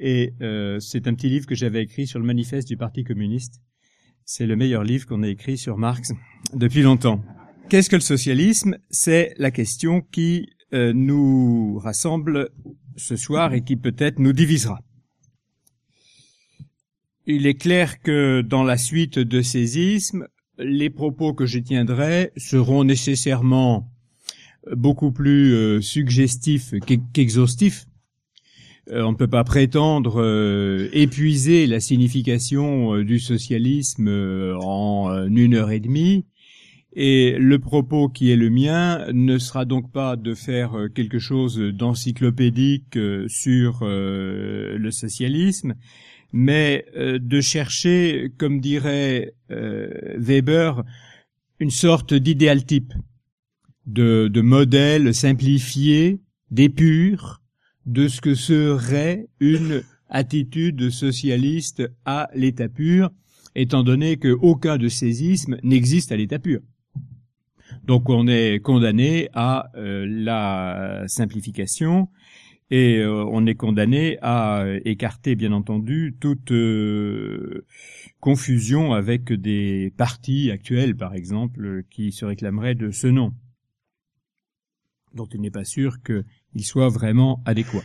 et c'est un petit livre que j'avais écrit sur le manifeste du Parti communiste. C'est le meilleur livre qu'on ait écrit sur Marx depuis longtemps. Qu'est-ce que le socialisme? C'est la question qui nous rassemble ce soir et qui peut-être nous divisera. Il est clair que dans la suite de ces ismes, les propos que je tiendrai seront nécessairement beaucoup plus suggestifs qu'exhaustifs. On ne peut pas prétendre épuiser la signification du socialisme en 1 heure et demie. Et le propos qui est le mien ne sera donc pas de faire quelque chose d'encyclopédique sur le socialisme, mais de chercher, comme dirait Weber, une sorte d'idéal type, de modèle simplifié, d'épure, de ce que serait une attitude socialiste à l'état pur, étant donné qu'aucun de ces ismes n'existe à l'état pur. Donc on est condamné à la simplification et on est condamné à écarter bien entendu toute confusion avec des partis actuels par exemple qui se réclameraient de ce nom, dont il n'est pas sûr qu'il soit vraiment adéquat.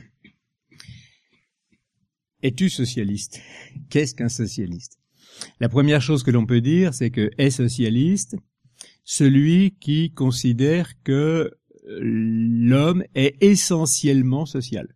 Es-tu socialiste? Qu'est-ce qu'un socialiste? La première chose que l'on peut dire, c'est que est socialiste celui qui considère que l'homme est essentiellement social.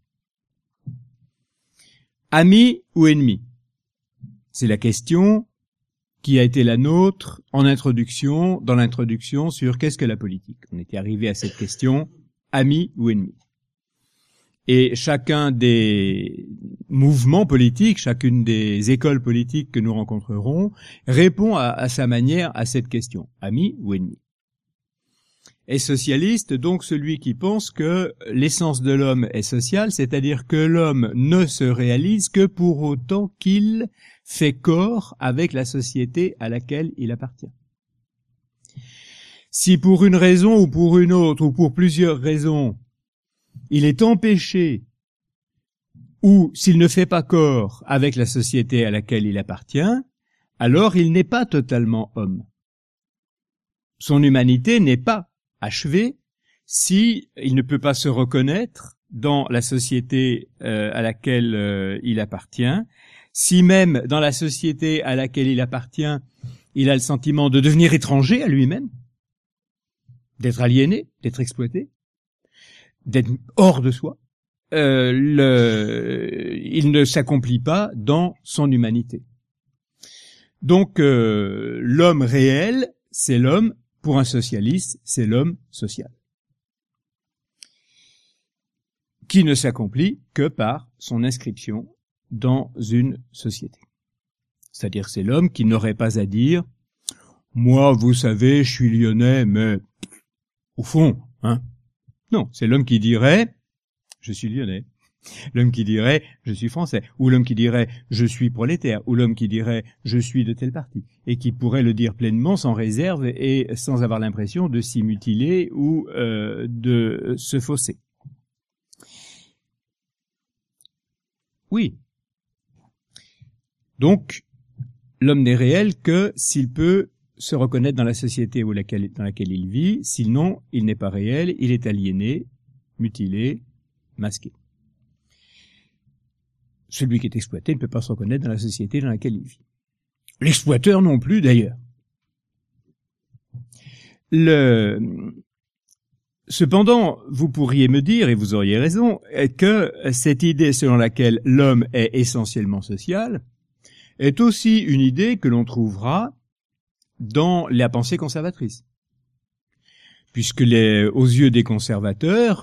Ami ou ennemi? C'est la question qui a été la nôtre en introduction, dans l'introduction sur qu'est-ce que la politique. On était arrivé à cette question, ami ou ennemi. Et chacun des mouvements politiques, chacune des écoles politiques que nous rencontrerons répond à sa manière à cette question, ami ou ennemi. Est socialiste donc celui qui pense que l'essence de l'homme est sociale, c'est-à-dire que l'homme ne se réalise que pour autant qu'il fait corps avec la société à laquelle il appartient. Si pour une raison ou pour une autre, ou pour plusieurs raisons, il est empêché, ou s'il ne fait pas corps avec la société à laquelle il appartient, alors il n'est pas totalement homme. Son humanité n'est pas achevée si il ne peut pas se reconnaître dans la société à laquelle il appartient, si même dans la société à laquelle il appartient, il a le sentiment de devenir étranger à lui-même, d'être aliéné, d'être exploité, d'être hors de soi, il ne s'accomplit pas dans son humanité. Donc l'homme réel, c'est l'homme, pour un socialiste, c'est l'homme social, qui ne s'accomplit que par son inscription dans une société. C'est-à-dire c'est l'homme qui n'aurait pas à dire « Moi, vous savez, je suis lyonnais, mais au fond, hein ». Non, c'est l'homme qui dirait « Je suis lyonnais ». L'homme qui dirait « Je suis français ». Ou l'homme qui dirait « Je suis prolétaire ». Ou l'homme qui dirait « Je suis de tel parti ». Et qui pourrait le dire pleinement, sans réserve et sans avoir l'impression de s'y mutiler ou de se fausser. Oui. Donc, l'homme n'est réel que s'il peut se reconnaître dans la société dans laquelle il vit, sinon il n'est pas réel, il est aliéné, mutilé, masqué. Celui qui est exploité ne peut pas se reconnaître dans la société dans laquelle il vit. L'exploiteur non plus d'ailleurs. Cependant, vous pourriez me dire, et vous auriez raison, que cette idée selon laquelle l'homme est essentiellement social est aussi une idée que l'on trouvera dans la pensée conservatrice. Puisque aux yeux des conservateurs,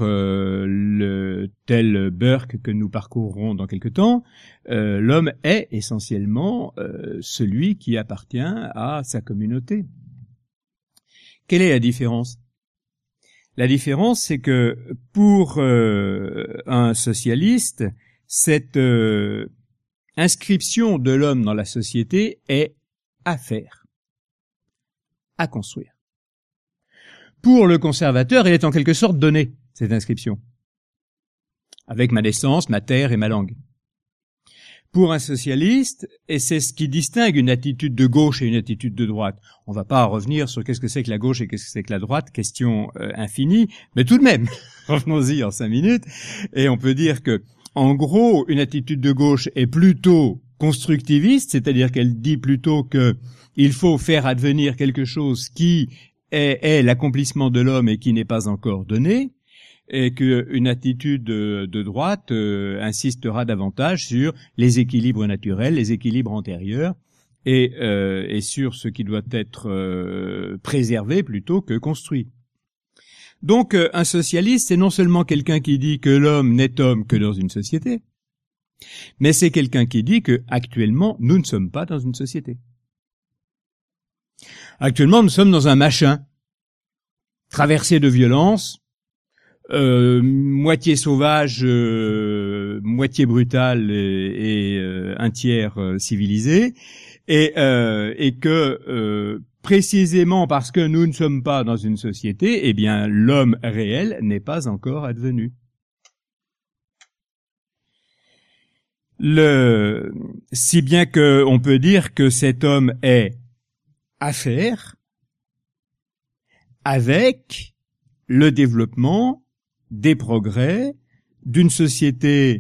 tel Burke que nous parcourrons dans quelque temps, l'homme est essentiellement celui qui appartient à sa communauté. Quelle est la différence? La différence, c'est que pour un socialiste, cette inscription de l'homme dans la société est à faire, à construire. Pour le conservateur, il est en quelque sorte donné, cette inscription, avec ma naissance, ma terre et ma langue. pour un socialiste, et c'est ce qui distingue une attitude de gauche et une attitude de droite. On va pas revenir sur qu'est-ce que c'est que la gauche et qu'est-ce que c'est que la droite, question infinie, mais tout de même, revenons-y en 5 minutes, et on peut dire que, en gros, une attitude de gauche est plutôt constructiviste, c'est-à-dire qu'elle dit plutôt que il faut faire advenir quelque chose qui est l'accomplissement de l'homme et qui n'est pas encore donné, et qu'une attitude de droite insistera davantage sur les équilibres naturels, les équilibres antérieurs, et sur ce qui doit être préservé plutôt que construit. Donc un socialiste, c'est non seulement quelqu'un qui dit que l'homme n'est homme que dans une société, mais c'est quelqu'un qui dit que actuellement nous ne sommes pas dans une société. Actuellement nous sommes dans un machin, traversé de violence, moitié sauvage, moitié brutal et un tiers civilisé, et que précisément parce que nous ne sommes pas dans une société, eh bien l'homme réel n'est pas encore advenu. Si bien que on peut dire que cet homme est à faire avec le développement des progrès d'une société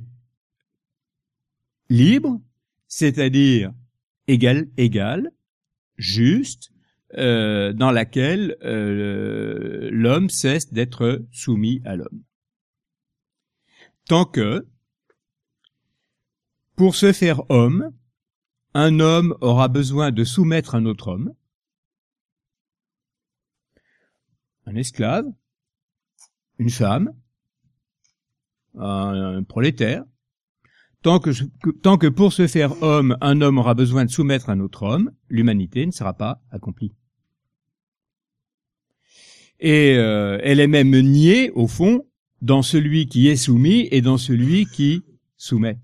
libre, c'est-à-dire égale, juste, dans laquelle l'homme cesse d'être soumis à l'homme. Tant que, pour se faire homme, un homme aura besoin de soumettre un autre homme, un esclave, une femme, un prolétaire. Tant que pour se faire homme, un homme aura besoin de soumettre un autre homme, l'humanité ne sera pas accomplie. Et elle est même niée, au fond, dans celui qui est soumis et dans celui qui soumet.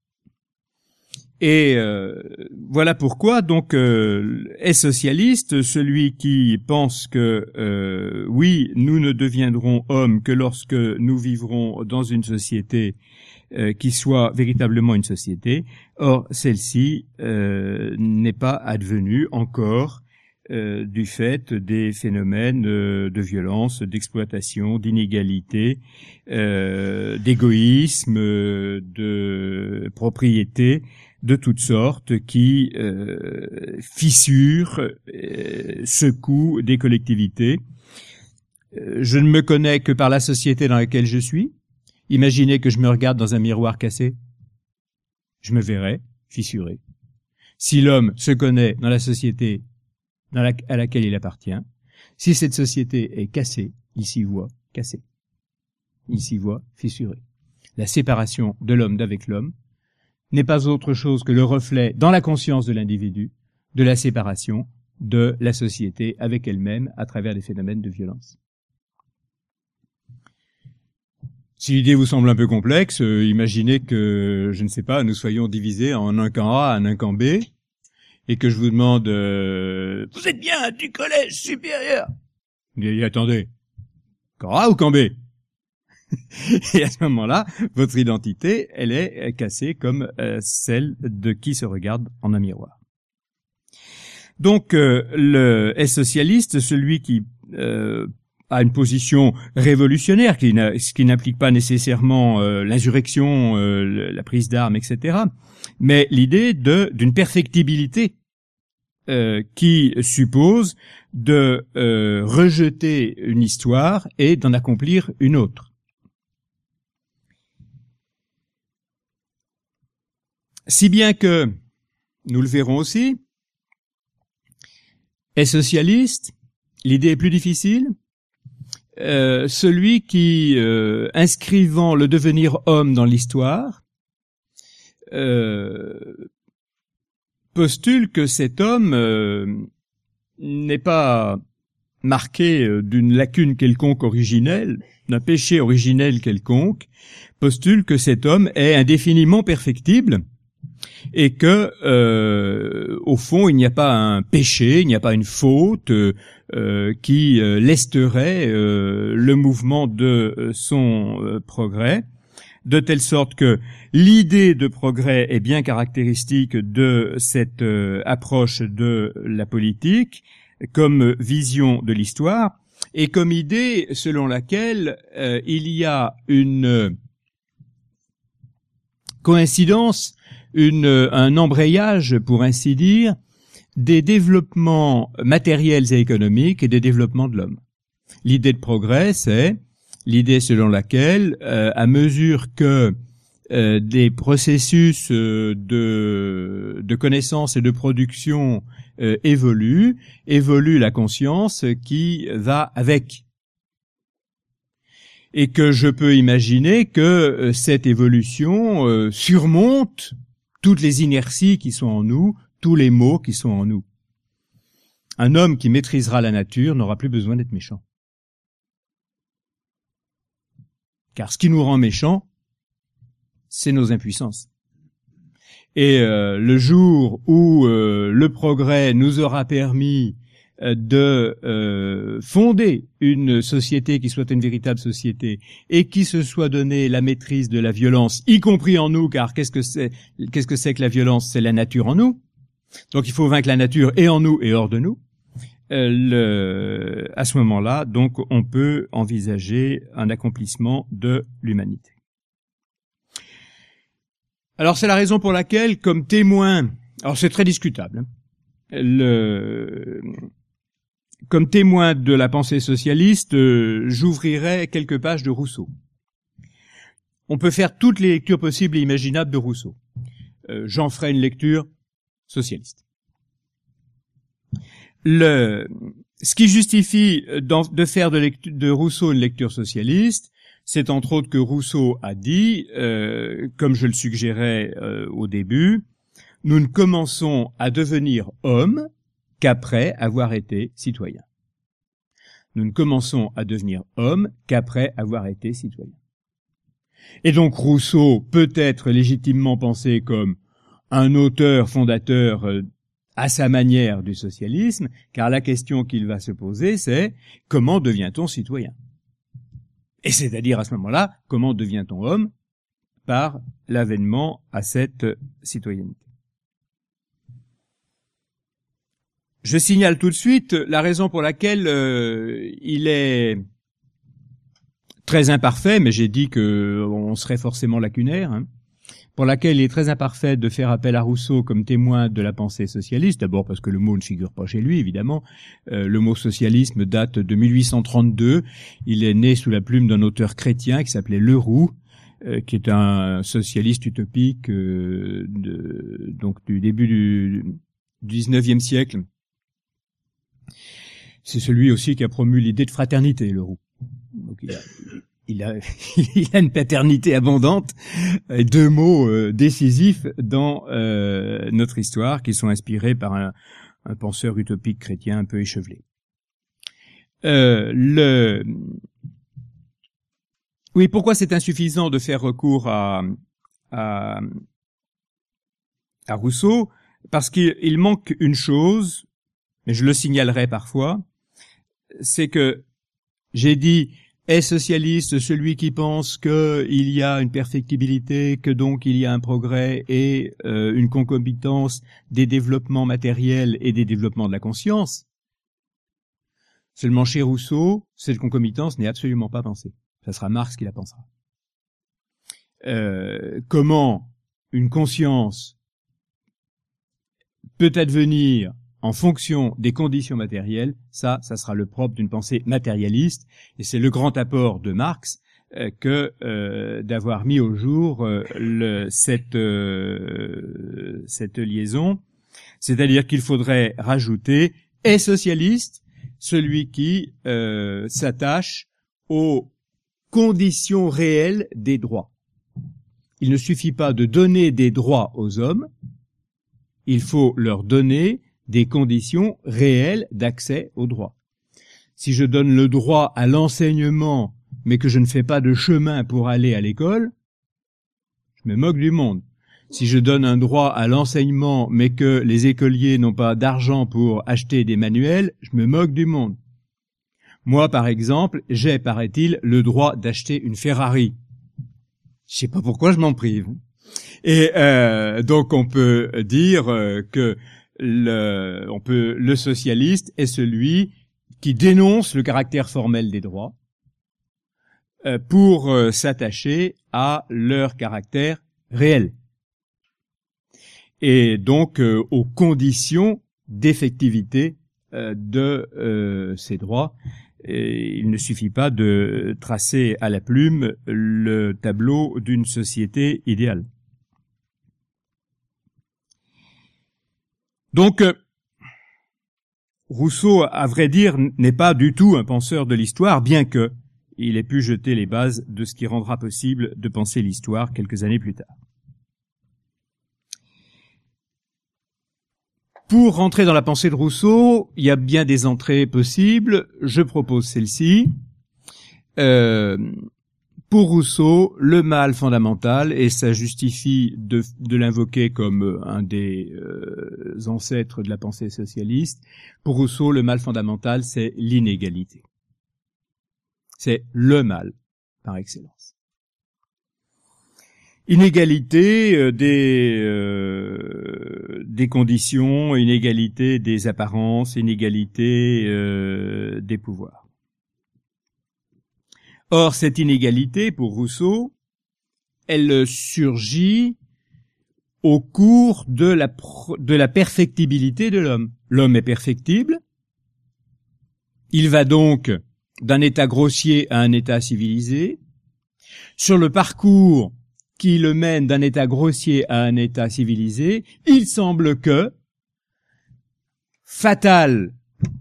Et voilà pourquoi donc est socialiste celui qui pense que oui, nous ne deviendrons hommes que lorsque nous vivrons dans une société qui soit véritablement une société. Or, celle-ci n'est pas advenue encore du fait des phénomènes de violence, d'exploitation, d'inégalité, d'égoïsme, de propriété, de toutes sortes qui fissurent, secouent des collectivités. Je ne me connais que par la société dans laquelle je suis. Imaginez que je me regarde dans un miroir cassé. Je me verrai fissuré. Si l'homme se connaît dans la société à laquelle il appartient, si cette société est cassée, il s'y voit cassé. Il s'y voit fissuré. La séparation de l'homme d'avec l'homme n'est pas autre chose que le reflet, dans la conscience de l'individu, de la séparation de la société avec elle-même à travers des phénomènes de violence. Si l'idée vous semble un peu complexe, imaginez que, je ne sais pas, nous soyons divisés en un camp A, un camp B, et que je vous demande vous êtes bien du collège supérieur? Et attendez, camp A ou camp B? Et à ce moment-là, votre identité, elle est cassée comme celle de qui se regarde en un miroir. Donc, est socialiste celui qui a une position révolutionnaire, ce qui n'implique pas nécessairement l'insurrection, la prise d'armes, etc., mais l'idée d'une perfectibilité qui suppose de rejeter une histoire et d'en accomplir une autre. Si bien que, nous le verrons aussi, est socialiste, l'idée est plus difficile, celui qui, inscrivant le devenir homme dans l'histoire, postule que cet homme n'est pas marqué d'une lacune quelconque originelle, d'un péché originel quelconque, postule que cet homme est indéfiniment perfectible, et que, au fond, il n'y a pas un péché, il n'y a pas une faute qui lesterait le mouvement de son progrès, de telle sorte que l'idée de progrès est bien caractéristique de cette approche de la politique comme vision de l'histoire et comme idée selon laquelle il y a une coïncidence, un embrayage, pour ainsi dire, des développements matériels et économiques et des développements de l'homme. L'idée de progrès, c'est l'idée selon laquelle, à mesure que des processus de connaissance et de production évolue la conscience qui va avec. Et que je peux imaginer que cette évolution surmonte toutes les inerties qui sont en nous, tous les maux qui sont en nous. Un homme qui maîtrisera la nature n'aura plus besoin d'être méchant. Car ce qui nous rend méchants, c'est nos impuissances. Et le jour où le progrès nous aura permis de fonder une société qui soit une véritable société et qui se soit donné la maîtrise de la violence, y compris en nous, car qu'est-ce que c'est que la violence? C'est la nature en nous. Donc il faut vaincre la nature et en nous et hors de nous. À ce moment-là, donc, on peut envisager un accomplissement de l'humanité. Alors c'est la raison pour laquelle, comme témoin, alors c'est très discutable, comme témoin de la pensée socialiste, j'ouvrirai quelques pages de Rousseau. On peut faire toutes les lectures possibles et imaginables de Rousseau. J'en ferai une lecture socialiste. Ce qui justifie de faire de Rousseau une lecture socialiste, c'est entre autres que Rousseau a dit, comme je le suggérais au début, nous ne commençons à devenir hommes qu'après avoir été citoyens. Nous ne commençons à devenir hommes qu'après avoir été citoyens. Et donc Rousseau peut être légitimement pensé comme un auteur fondateur à sa manière du socialisme, car la question qu'il va se poser, c'est comment devient-on citoyen? Et c'est-à-dire à ce moment-là, comment devient-on homme par l'avènement à cette citoyenneté? Je signale tout de suite la raison pour laquelle il est très imparfait, mais j'ai dit que on serait forcément lacunaire, pour laquelle il est très imparfait de faire appel à Rousseau comme témoin de la pensée socialiste, d'abord parce que le mot ne figure pas chez lui, évidemment. Le mot socialisme date de 1832. Il est né sous la plume d'un auteur chrétien qui s'appelait Leroux, qui est un socialiste utopique donc du début du XIXe siècle. C'est celui aussi qui a promu l'idée de fraternité, Leroux. Donc il a une paternité abondante, et deux mots décisifs dans notre histoire qui sont inspirés par un penseur utopique chrétien un peu échevelé. Oui, pourquoi c'est insuffisant de faire recours à Rousseau? Parce qu'il manque une chose, mais je le signalerai parfois, c'est que j'ai dit est socialiste celui qui pense qu'il y a une perfectibilité, que donc il y a un progrès et une concomitance des développements matériels et des développements de la conscience. Seulement chez Rousseau, cette concomitance n'est absolument pas pensée. Ça sera Marx qui la pensera. Comment une conscience peut advenir en fonction des conditions matérielles, ça sera le propre d'une pensée matérialiste, et c'est le grand apport de Marx que d'avoir mis au jour cette liaison, c'est-à-dire qu'il faudrait rajouter est socialiste celui qui s'attache aux conditions réelles des droits. Il ne suffit pas de donner des droits aux hommes, il faut leur donner des conditions réelles d'accès aux droits. Si je donne le droit à l'enseignement, mais que je ne fais pas de chemin pour aller à l'école, je me moque du monde. Si je donne un droit à l'enseignement, mais que les écoliers n'ont pas d'argent pour acheter des manuels, je me moque du monde. Moi, par exemple, j'ai, paraît-il, le droit d'acheter une Ferrari. Je sais pas pourquoi je m'en prive. Et donc on peut dire que le socialiste est celui qui dénonce le caractère formel des droits pour s'attacher à leur caractère réel et donc aux conditions d'effectivité de ces droits. Et il ne suffit pas de tracer à la plume le tableau d'une société idéale. Donc, Rousseau, à vrai dire, n'est pas du tout un penseur de l'histoire, bien que il ait pu jeter les bases de ce qui rendra possible de penser l'histoire quelques années plus tard. Pour rentrer dans la pensée de Rousseau, il y a bien des entrées possibles. Je propose celle-ci. Pour Rousseau, le mal fondamental, et ça justifie de l'invoquer comme un des ancêtres de la pensée socialiste, pour Rousseau, le mal fondamental, c'est l'inégalité. C'est le mal par excellence. Inégalité des conditions, inégalité des apparences, inégalité des pouvoirs. Or, cette inégalité, pour Rousseau, elle surgit au cours de la perfectibilité de l'homme. L'homme est perfectible. Il va donc d'un état grossier à un état civilisé. Sur le parcours qui le mène d'un état grossier à un état civilisé, il semble que, fatale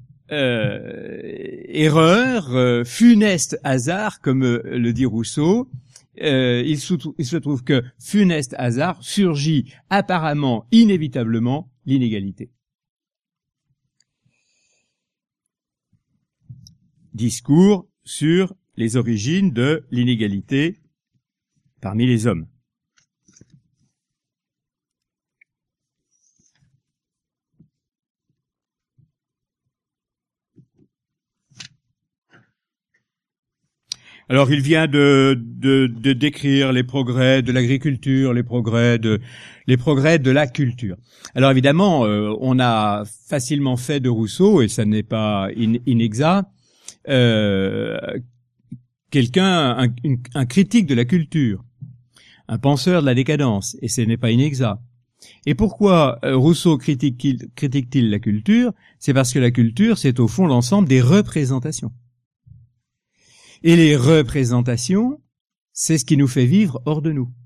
erreur, funeste hasard, comme le dit Rousseau, il se trouve que funeste hasard surgit apparemment, inévitablement, l'inégalité. Discours sur les origines de l'inégalité parmi les hommes. Alors, il vient de décrire les progrès de l'agriculture, les progrès de la culture. Alors, évidemment, on a facilement fait de Rousseau, et ça n'est pas inexact, quelqu'un, un critique de la culture, un penseur de la décadence, et ce n'est pas inexact. Et pourquoi Rousseau critique-t-il la culture? C'est parce que la culture, c'est au fond l'ensemble des représentations. Et les représentations, c'est ce qui nous fait vivre hors de nous.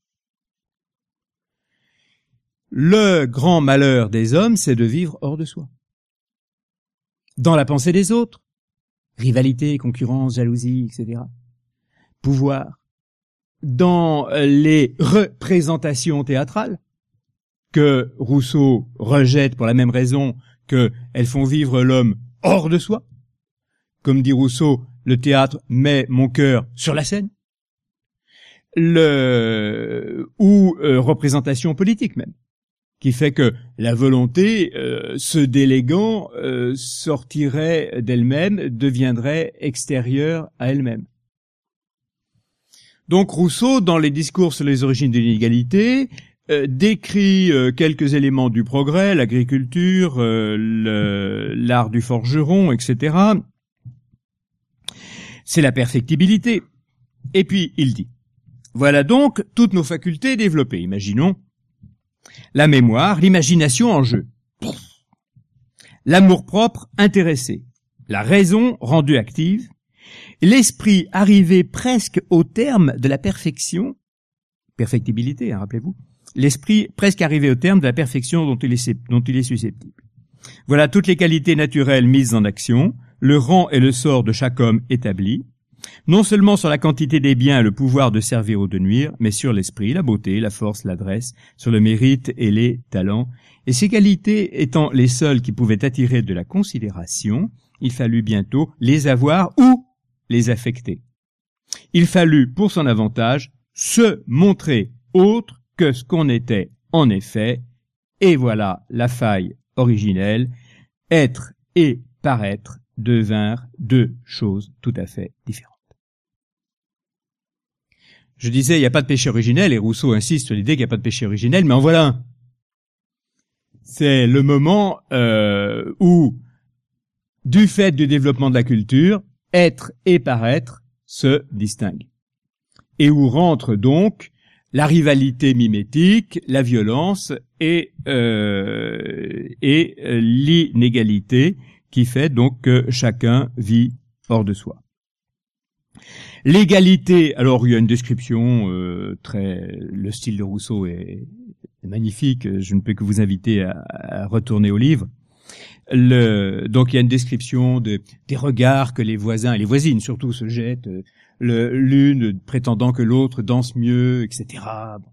Le grand malheur des hommes, c'est de vivre hors de soi. Dans la pensée des autres, rivalité, concurrence, jalousie, etc. Pouvoir. Dans les représentations théâtrales, que Rousseau rejette pour la même raison qu'elles font vivre l'homme hors de soi. Comme dit Rousseau, le théâtre met mon cœur sur la scène. Représentation politique même, qui fait que la volonté, se déléguant, sortirait d'elle-même, deviendrait extérieure à elle-même. Donc Rousseau, dans les discours sur les origines de l'inégalité, décrit quelques éléments du progrès, l'agriculture, l'art du forgeron, etc. C'est la perfectibilité. Et puis, il dit, voilà donc toutes nos facultés développées. Imaginons la mémoire, l'imagination en jeu, l'amour-propre intéressé, la raison rendue active, l'esprit arrivé presque au terme de la perfectibilité, rappelez-vous, l'esprit presque arrivé au terme de la perfection dont il est susceptible. Voilà toutes les qualités naturelles mises en action, le rang et le sort de chaque homme établi, non seulement sur la quantité des biens et le pouvoir de servir ou de nuire, mais sur l'esprit, la beauté, la force, l'adresse, sur le mérite et les talents. Et ces qualités étant les seules qui pouvaient attirer de la considération, il fallut bientôt les avoir ou les affecter. Il fallut, pour son avantage, se montrer autre que ce qu'on était en effet, et voilà la faille originelle, être et paraître devinrent deux choses tout à fait différentes. Je disais, il n'y a pas de péché originel, et Rousseau insiste sur l'idée qu'il n'y a pas de péché originel, mais en voilà un. C'est le moment où, du fait du développement de la culture, être et paraître se distinguent. Et où rentre donc la rivalité mimétique, la violence et l'inégalité qui fait donc que chacun vit hors de soi. L'égalité, alors il y a une description le style de Rousseau est magnifique, je ne peux que vous inviter à retourner au livre. Donc il y a une description des regards que les voisins et les voisines surtout se jettent, l'une prétendant que l'autre danse mieux, etc.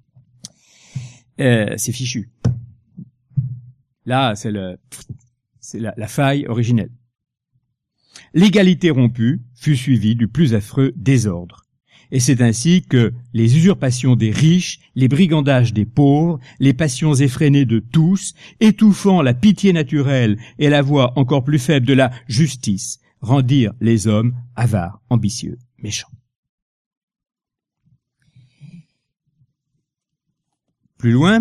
C'est fichu. Là, c'est la faille originelle. L'égalité rompue fut suivie du plus affreux désordre. Et c'est ainsi que les usurpations des riches, les brigandages des pauvres, les passions effrénées de tous, étouffant la pitié naturelle et la voix encore plus faible de la justice, rendirent les hommes avares, ambitieux, méchants. Plus loin,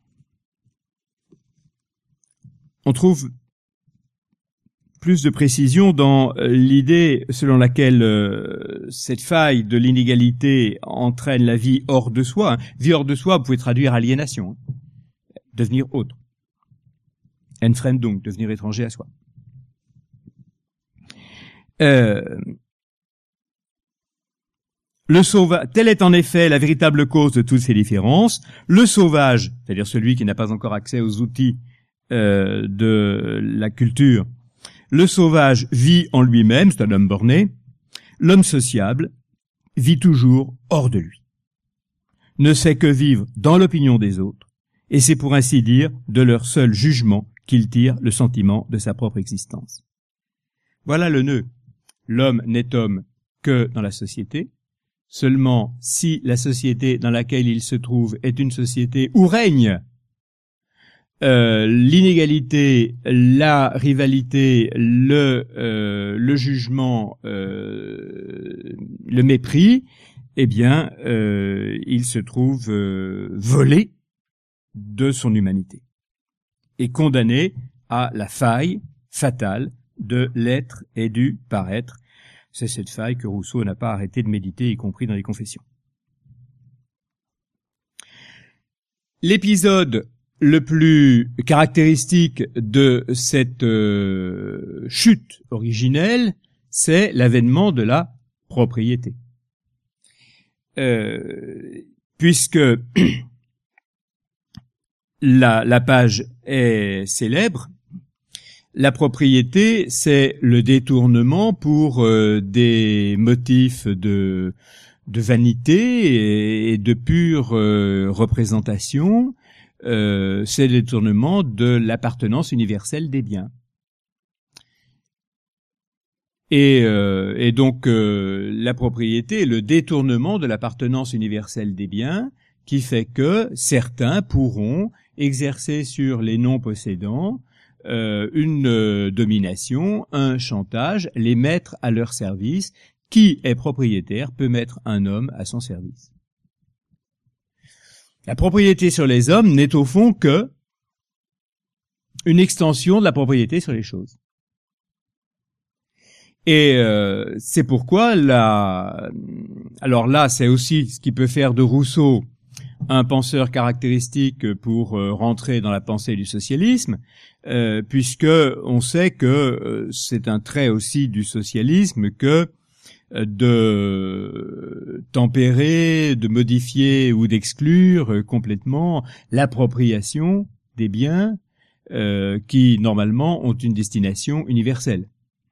on trouve plus de précision dans l'idée selon laquelle cette faille de l'inégalité entraîne la vie hors de soi. Vie hors de soi, vous pouvez traduire aliénation, devenir autre. Entfremdung, donc devenir étranger à soi. Le sauvage, telle est en effet la véritable cause de toutes ces différences. Le sauvage, c'est-à-dire celui qui n'a pas encore accès aux outils de la culture, le sauvage vit en lui-même, c'est un homme borné. L'homme sociable vit toujours hors de lui, ne sait que vivre dans l'opinion des autres, et c'est pour ainsi dire de leur seul jugement qu'il tire le sentiment de sa propre existence. Voilà le nœud. L'homme n'est homme que dans la société. Seulement, si la société dans laquelle il se trouve est une société où règne l'inégalité, la rivalité, le jugement, le mépris, eh bien, il se trouve volé de son humanité et condamné à la faille fatale de l'être et du paraître. C'est cette faille que Rousseau n'a pas arrêté de méditer, y compris dans les Confessions. L'épisode le plus caractéristique de cette chute originelle, c'est l'avènement de la propriété. Puisque la page est célèbre, la propriété, c'est le détournement pour des motifs de vanité et de pure représentation. C'est le détournement de l'appartenance universelle des biens. Et donc la propriété est le détournement de l'appartenance universelle des biens qui fait que certains pourront exercer sur les non-possédants une domination, un chantage, les mettre à leur service. Qui est propriétaire peut mettre un homme à son service. La propriété sur les hommes n'est au fond que une extension de la propriété sur les choses. Et c'est pourquoi alors là, c'est aussi ce qui peut faire de Rousseau un penseur caractéristique pour rentrer dans la pensée du socialisme, puisque on sait que c'est un trait aussi du socialisme que de tempérer, de modifier ou d'exclure complètement l'appropriation des biens qui normalement ont une destination universelle.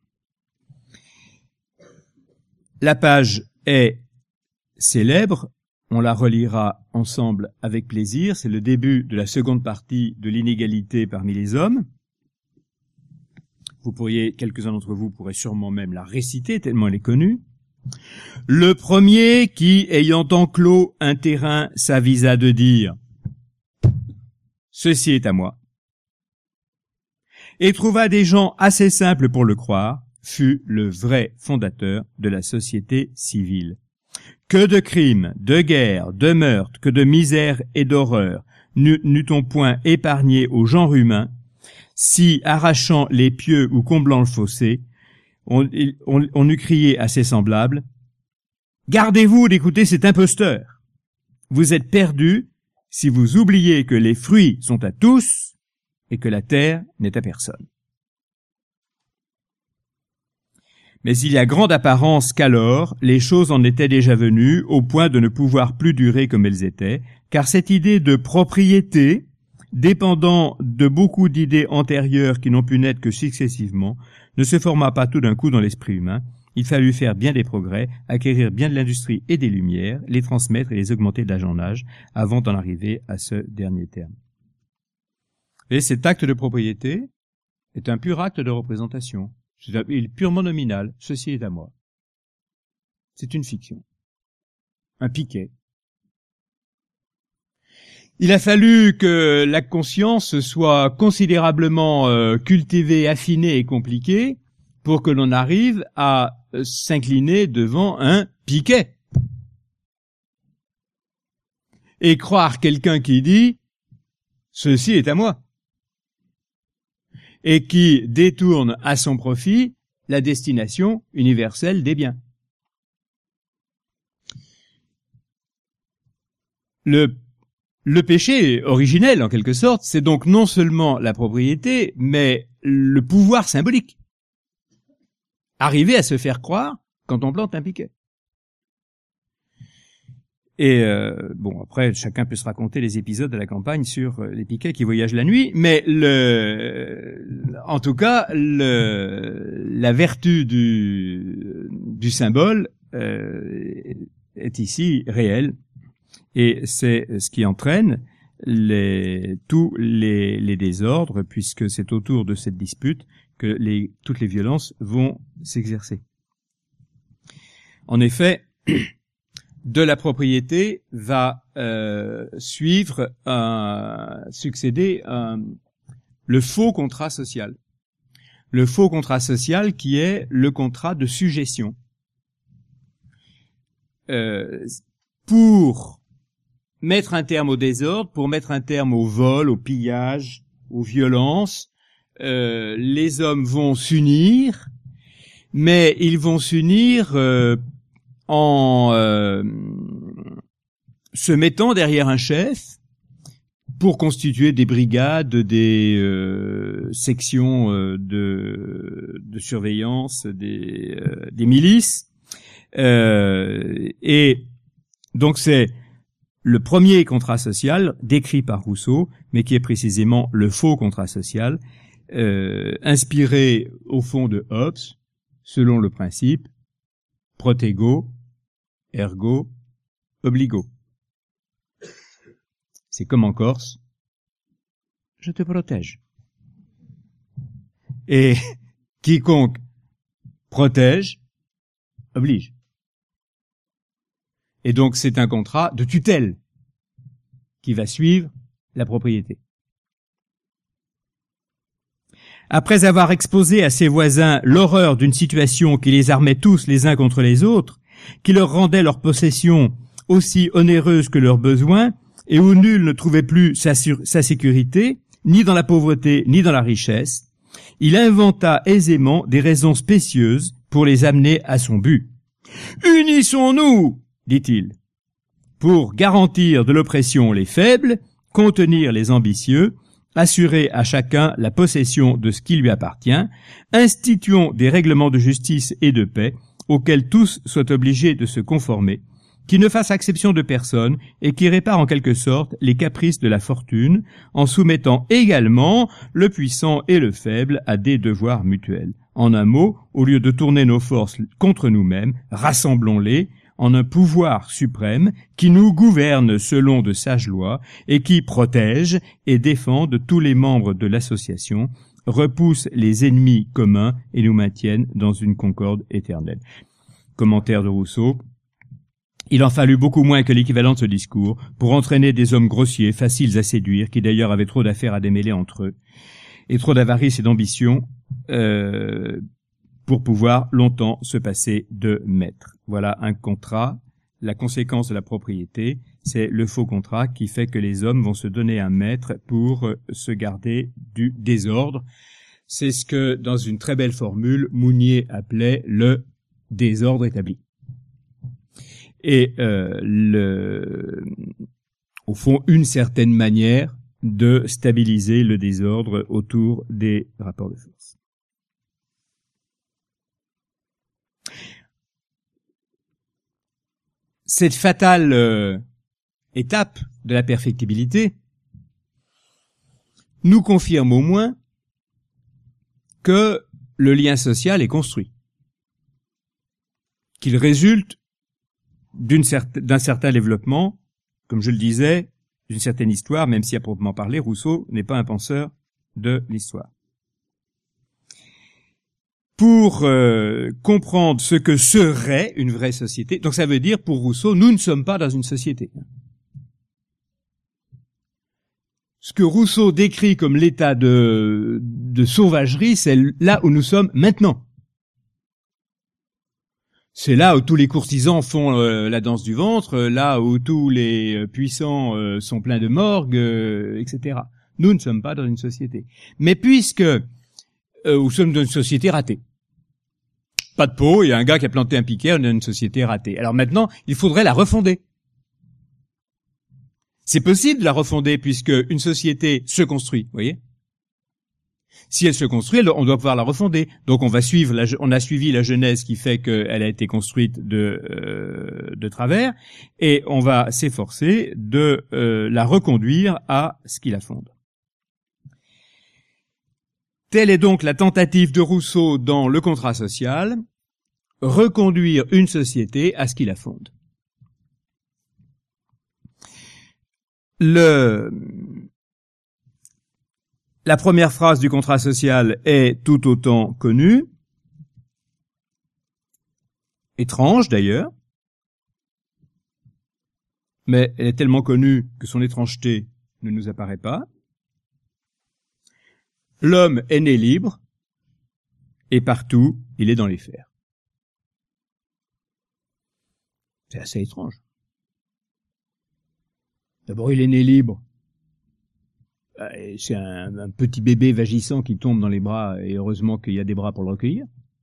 La page est célèbre, on la relira ensemble avec plaisir, c'est le début de la seconde partie de l'inégalité parmi les hommes. Quelques-uns d'entre vous pourraient sûrement même la réciter, tellement elle est connue. Le premier qui, ayant enclos un terrain, s'avisa de dire « Ceci est à moi », et trouva des gens assez simples pour le croire, fut le vrai fondateur de la société civile. Que de crimes, de guerres, de meurtres, que de misères et d'horreurs n'eût-on point épargné au genre humain, si, arrachant les pieux ou comblant le fossé, on eût crié à ses semblables « Gardez-vous d'écouter cet imposteur. Vous êtes perdus si vous oubliez que les fruits sont à tous et que la terre n'est à personne. » Mais il y a grande apparence qu'alors, les choses en étaient déjà venues au point de ne pouvoir plus durer comme elles étaient, car cette idée de propriété, dépendant de beaucoup d'idées antérieures qui n'ont pu naître que successivement, ne se forma pas tout d'un coup dans l'esprit humain. Il fallut faire bien des progrès, acquérir bien de l'industrie et des lumières, les transmettre et les augmenter d'âge en âge, avant d'en arriver à ce dernier terme. Et cet acte de propriété est un pur acte de représentation. Il est purement nominal. Ceci est à moi. C'est une fiction. Un piquet. Il a fallu que la conscience soit considérablement cultivée, affinée et compliquée pour que l'on arrive à s'incliner devant un piquet. Et croire quelqu'un qui dit « ceci est à moi » et qui détourne à son profit la destination universelle des biens. Le péché originel, en quelque sorte, c'est donc non seulement la propriété, mais le pouvoir symbolique. Arriver à se faire croire quand on plante un piquet. Et bon, après, chacun peut se raconter les épisodes de la campagne sur les piquets qui voyagent la nuit, mais en tout cas, la vertu du symbole est ici réelle, et c'est ce qui entraîne tous les désordres, puisque c'est autour de cette dispute que toutes les violences vont s'exercer. En effet, de la propriété va succéder le faux contrat social. Le faux contrat social qui est le contrat de sujétion. Pour mettre un terme au désordre, pour mettre un terme au vol, au pillage, aux violences, les hommes vont s'unir, mais ils vont s'unir en se mettant derrière un chef pour constituer des brigades, des sections de surveillance, des milices. Et donc c'est le premier contrat social décrit par Rousseau, mais qui est précisément le faux contrat social, inspiré au fond de Hobbes, selon le principe protego, ergo, obligo. C'est comme en Corse, je te protège. Et quiconque protège, oblige. Et donc c'est un contrat de tutelle qui va suivre la propriété. Après avoir exposé à ses voisins l'horreur d'une situation qui les armait tous les uns contre les autres, qui leur rendait leur possession aussi onéreuse que leurs besoins, et où nul ne trouvait plus sa sécurité, ni dans la pauvreté, ni dans la richesse, il inventa aisément des raisons spécieuses pour les amener à son but. « Unissons-nous » dit-il, « pour garantir de l'oppression les faibles, contenir les ambitieux, assurer à chacun la possession de ce qui lui appartient, instituons des règlements de justice et de paix auxquels tous soient obligés de se conformer, qui ne fassent exception de personne et qui réparent en quelque sorte les caprices de la fortune, en soumettant également le puissant et le faible à des devoirs mutuels. En un mot, au lieu de tourner nos forces contre nous-mêmes, rassemblons-les en un pouvoir suprême qui nous gouverne selon de sages lois et qui protège et défend tous les membres de l'association, repousse les ennemis communs et nous maintiennent dans une concorde éternelle. Commentaire de Rousseau. Il en fallut beaucoup moins que l'équivalent de ce discours pour entraîner des hommes grossiers, faciles à séduire, qui d'ailleurs avaient trop d'affaires à démêler entre eux, et trop d'avarice et d'ambition pour pouvoir longtemps se passer de maître. Voilà un contrat la conséquence de la propriété, c'est le faux contrat qui fait que les hommes vont se donner un maître pour se garder du désordre. C'est ce que, dans une très belle formule, Mounier appelait le désordre établi. Et au fond, une certaine manière de stabiliser le désordre autour des rapports de force. Cette fatale étape de la perfectibilité nous confirme au moins que le lien social est construit, qu'il résulte d'un certain développement, comme je le disais, d'une certaine histoire, même si à proprement parler, Rousseau n'est pas un penseur de l'histoire. Pour comprendre ce que serait une vraie société, donc ça veut dire, pour Rousseau, nous ne sommes pas dans une société. Ce que Rousseau décrit comme l'état de sauvagerie, c'est là où nous sommes maintenant. C'est là où tous les courtisans font la danse du ventre, là où tous les puissants sont pleins de morgues, etc. Nous ne sommes pas dans une société. Mais puisque nous sommes dans une société ratée. Pas de peau, il y a un gars qui a planté un piquet, on est dans une société ratée. Alors maintenant, il faudrait la refonder. C'est possible de la refonder puisque une société se construit, vous voyez. Si elle se construit, on doit pouvoir la refonder. Donc on a suivi la genèse qui fait qu'elle a été construite de travers, et on va s'efforcer de la reconduire à ce qui la fonde. Telle est donc la tentative de Rousseau dans le contrat social, reconduire une société à ce qui la fonde. La première phrase du contrat social est tout autant connue, étrange d'ailleurs, mais elle est tellement connue que son étrangeté ne nous apparaît pas. L'homme est né libre, et partout, il est dans les fers. C'est assez étrange. D'abord, il est né libre. C'est un petit bébé vagissant qui tombe dans les bras, et heureusement qu'il y a des bras pour le recueillir.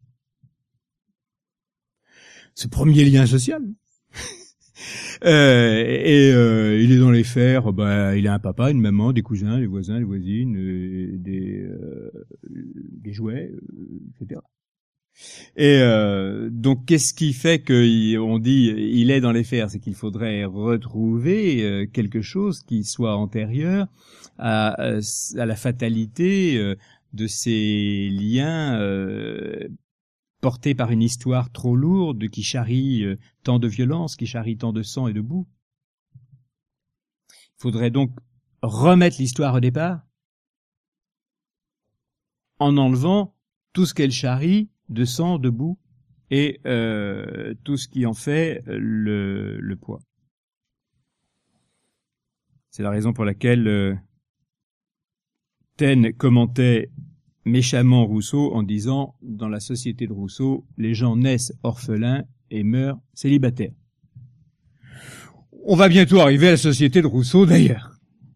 Ce premier lien social. Il est dans les fers, il a un papa, une maman, des cousins, des voisins, des voisines, des jouets, etc. Et donc, qu'est-ce qui fait qu'on dit il est dans les fers? C'est qu'il faudrait retrouver quelque chose qui soit antérieur à la fatalité de ces liens portés par une histoire trop lourde qui charrie tant de violence, qui charrie tant de sang et de boue. Il faudrait donc remettre l'histoire au départ en enlevant tout ce qu'elle charrie de sang, de boue et tout ce qui en fait le poids. C'est la raison pour laquelle Taine commentait méchamment Rousseau en disant « Dans la société de Rousseau, les gens naissent orphelins et meurent célibataires. » On va bientôt arriver à la société de Rousseau d'ailleurs.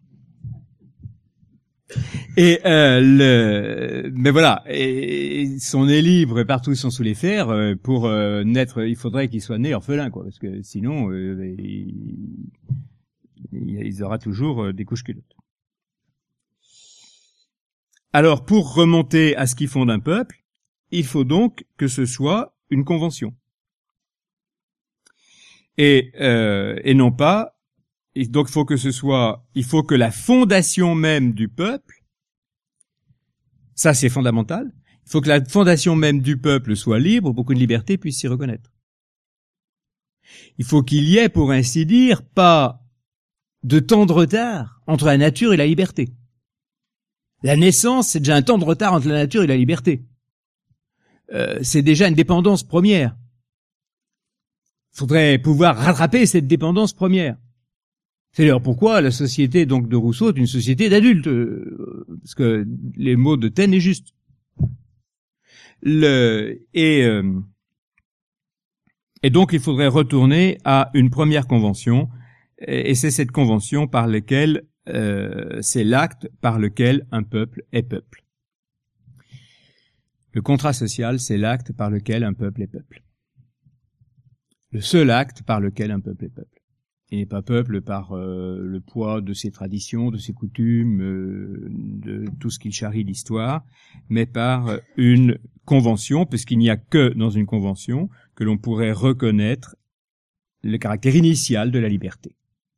Et mais voilà, et son nez libre et partout sont sous les fers. Pour naître, il faudrait qu'il soit né orphelin, quoi, parce que sinon, il aura toujours des couches culottes. Alors, pour remonter à ce qui fonde un peuple, il faut donc que ce soit une convention. Et non pas, donc il faut que la fondation même du peuple, ça c'est fondamental, il faut que la fondation même du peuple soit libre pour qu'une liberté puisse s'y reconnaître. Il faut qu'il y ait, pour ainsi dire, pas de temps de retard entre la nature et la liberté. La naissance, c'est déjà un temps de retard entre la nature et la liberté. C'est déjà une dépendance première. Il faudrait pouvoir rattraper cette dépendance première. C'est d'ailleurs pourquoi la société donc de Rousseau est une société d'adultes, parce que les mots de Taine est juste. Et donc, il faudrait retourner à une première convention, et c'est cette convention par laquelle c'est l'acte par lequel un peuple est peuple. Le contrat social, c'est l'acte par lequel un peuple est peuple. Le seul acte par lequel un peuple est peuple. Il n'est pas peuple par le poids de ses traditions, de ses coutumes, de tout ce qu'il charrie l'histoire, mais par une convention, puisqu'il n'y a que dans une convention que l'on pourrait reconnaître le caractère initial de la liberté.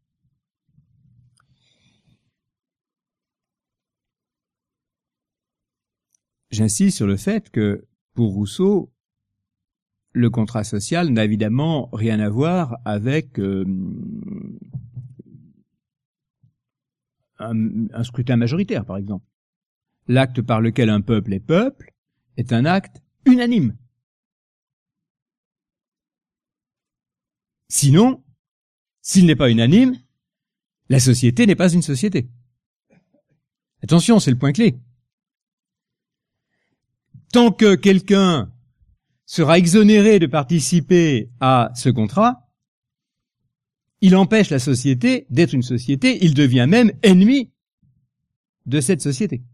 J'insiste sur le fait que, pour Rousseau, le contrat social n'a évidemment rien à voir avec un scrutin majoritaire, par exemple. L'acte par lequel un peuple est un acte unanime. Sinon, s'il n'est pas unanime, la société n'est pas une société. Attention, c'est le point clé. Tant que quelqu'un sera exonéré de participer à ce contrat, il empêche la société d'être une société, il devient même ennemi de cette société.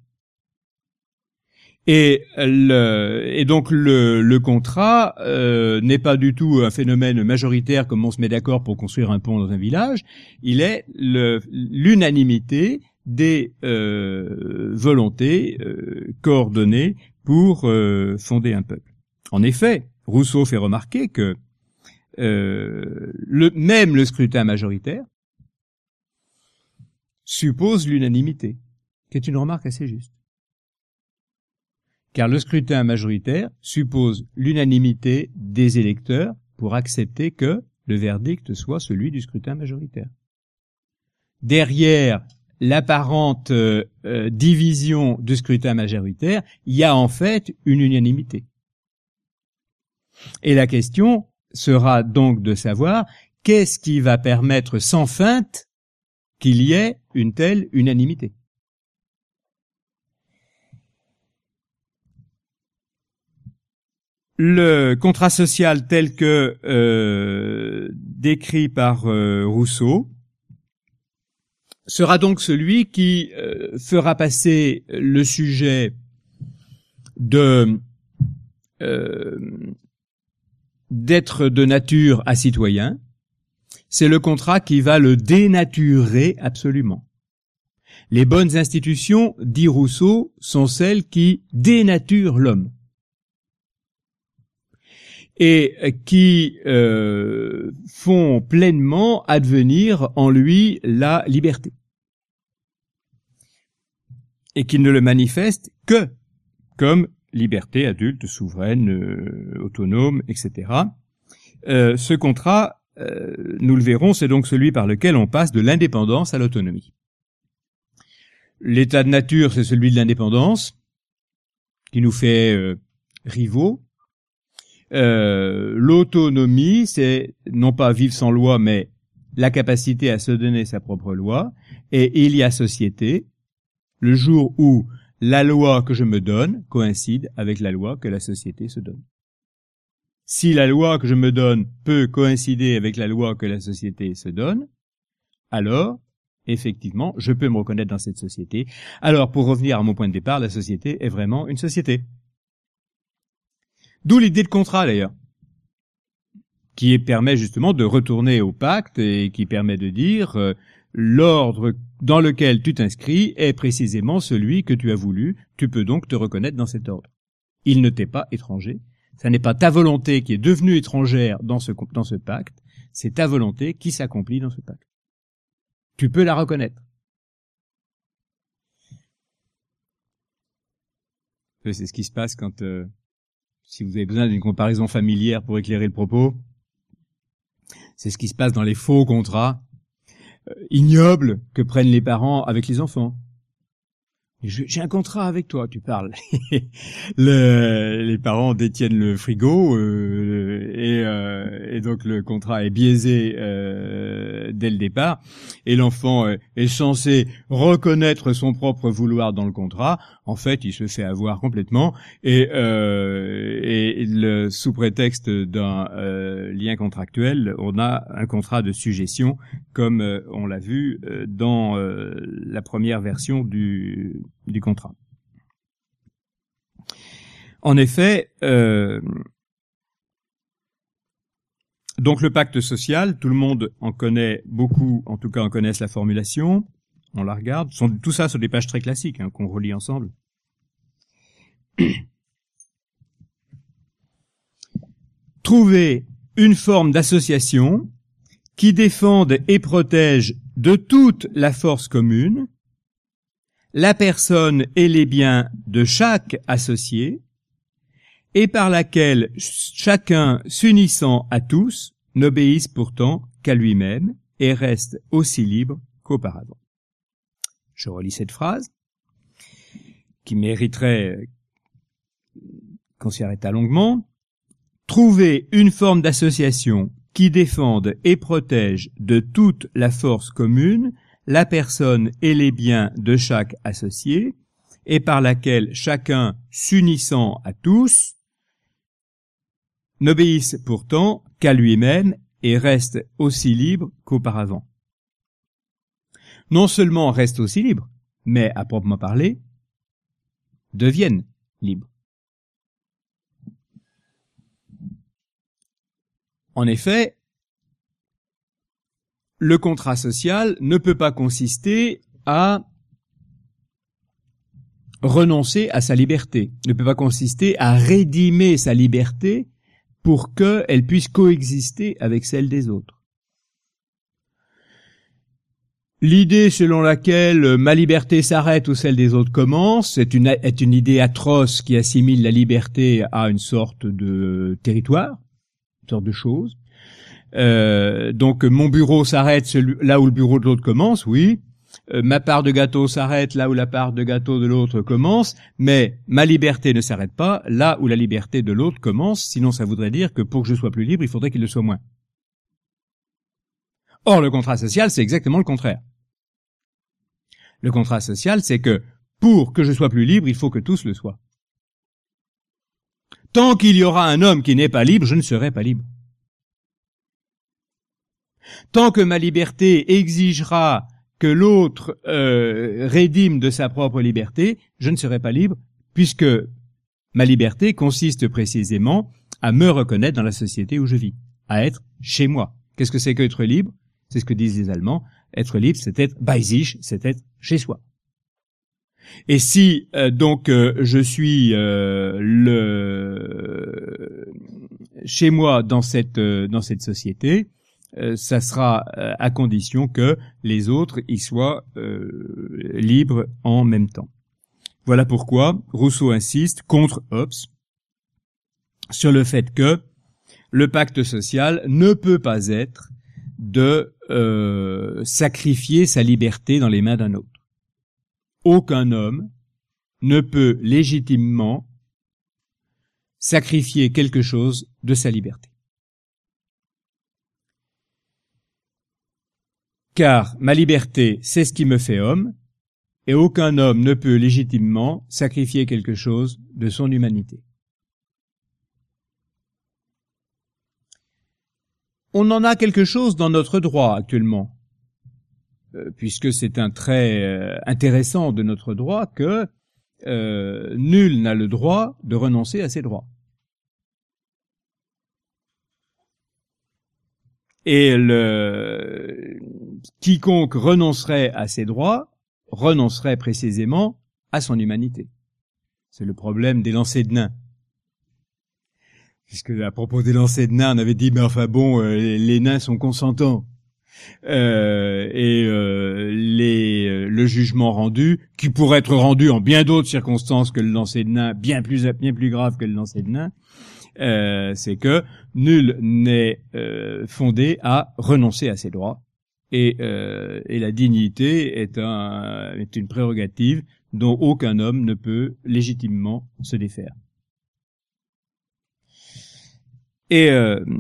Et donc le contrat n'est pas du tout un phénomène majoritaire comme on se met d'accord pour construire un pont dans un village, il est l'unanimité des volontés coordonnées pour fonder un peuple. En effet, Rousseau fait remarquer que même le scrutin majoritaire suppose l'unanimité, qui est une remarque assez juste. Car le scrutin majoritaire suppose l'unanimité des électeurs pour accepter que le verdict soit celui du scrutin majoritaire. Derrière l'apparente division du scrutin majoritaire, il y a en fait une unanimité. Et la question sera donc de savoir qu'est-ce qui va permettre sans feinte qu'il y ait une telle unanimité. Le contrat social tel que décrit par Rousseau sera donc celui qui fera passer le sujet d'être de nature à citoyen. C'est le contrat qui va le dénaturer absolument. Les bonnes institutions, dit Rousseau, sont celles qui dénaturent l'homme et qui font pleinement advenir en lui la liberté et qui ne le manifestent que comme liberté adulte, souveraine, autonome, etc. Ce contrat, nous le verrons, c'est donc celui par lequel on passe de l'indépendance à l'autonomie. L'état de nature, c'est celui de l'indépendance, qui nous fait rivaux. L'autonomie, c'est non pas vivre sans loi, mais la capacité à se donner sa propre loi. Et il y a société, le jour où la loi que je me donne coïncide avec la loi que la société se donne. Si la loi que je me donne peut coïncider avec la loi que la société se donne, alors, effectivement, je peux me reconnaître dans cette société. Alors, pour revenir à mon point de départ, la société est vraiment une société. D'où l'idée de contrat, d'ailleurs, qui permet justement de retourner au pacte et qui permet de dire l'ordre dans lequel tu t'inscris est précisément celui que tu as voulu, tu peux donc te reconnaître dans cet ordre. Il ne t'est pas étranger, ça n'est pas ta volonté qui est devenue étrangère dans ce pacte, c'est ta volonté qui s'accomplit dans ce pacte. Tu peux la reconnaître. C'est ce qui se passe quand, si vous avez besoin d'une comparaison familière pour éclairer le propos, c'est ce qui se passe dans les faux contrats ignobles que prennent les parents avec les enfants. J'ai un contrat avec toi, tu parles. Les parents détiennent le frigo, et donc le contrat est biaisé dès le départ, et l'enfant est censé reconnaître son propre vouloir dans le contrat. En fait, il se fait avoir complètement, et sous prétexte d'un lien contractuel, on a un contrat de sujétion, comme on l'a vu dans la première version du contrat. En effet, donc le pacte social, tout le monde en connaît beaucoup, en tout cas en connaissent la formulation, on la regarde, tout ça sur des pages très classiques qu'on relit ensemble. Trouver une forme d'association qui défende et protège de toute la force commune la personne et les biens de chaque associé, et par laquelle chacun, s'unissant à tous, n'obéisse pourtant qu'à lui-même et reste aussi libre qu'auparavant. Je relis cette phrase, qui mériterait qu'on s'y arrêtât longuement. Trouver une forme d'association qui défende et protège de toute la force commune la personne et les biens de chaque associé, et par laquelle chacun, s'unissant à tous, n'obéisse pourtant qu'à lui-même et reste aussi libre qu'auparavant. Non seulement reste aussi libre, mais, à proprement parler, deviennent libres. En effet, le contrat social ne peut pas consister à renoncer à sa liberté, ne peut pas consister à rédimer sa liberté pour qu'elle puisse coexister avec celle des autres. L'idée selon laquelle ma liberté s'arrête où celle des autres commence est une idée atroce qui assimile la liberté à une sorte de territoire, une sorte de chose. Donc mon bureau s'arrête là où le bureau de l'autre commence, oui. Ma part de gâteau s'arrête là où la part de gâteau de l'autre commence, mais ma liberté ne s'arrête pas là où la liberté de l'autre commence, sinon ça voudrait dire que pour que je sois plus libre, il faudrait qu'il le soit moins. Or, le contrat social, c'est exactement le contraire. Le contrat social, c'est que pour que je sois plus libre, il faut que tous le soient. Tant qu'il y aura un homme qui n'est pas libre, je ne serai pas libre. Tant que ma liberté exigera que l'autre rédime de sa propre liberté, je ne serai pas libre, puisque ma liberté consiste précisément à me reconnaître dans la société où je vis, à être chez moi. Qu'est-ce que c'est qu'être libre? C'est ce que disent les Allemands. Être libre, c'est être bei sich, c'est être chez soi. Et si donc je suis chez moi dans cette société, ça sera à condition que les autres y soient libres en même temps. Voilà pourquoi Rousseau insiste contre Hobbes sur le fait que le pacte social ne peut pas être de sacrifier sa liberté dans les mains d'un autre. Aucun homme ne peut légitimement sacrifier quelque chose de sa liberté. Car ma liberté, c'est ce qui me fait homme, et aucun homme ne peut légitimement sacrifier quelque chose de son humanité. On en a quelque chose dans notre droit actuellement, puisque c'est un trait intéressant de notre droit que nul n'a le droit de renoncer à ses droits. Et quiconque renoncerait à ses droits renoncerait précisément à son humanité. C'est le problème des lancers de nains. Puisque à propos des lancers de nains, on avait dit, mais enfin bon, les nains sont consentants. Le jugement rendu, qui pourrait être rendu en bien d'autres circonstances que le lancer de nains, bien plus grave que le lancer de nains, c'est que nul n'est fondé à renoncer à ses droits, et la dignité est une prérogative dont aucun homme ne peut légitimement se défaire. Et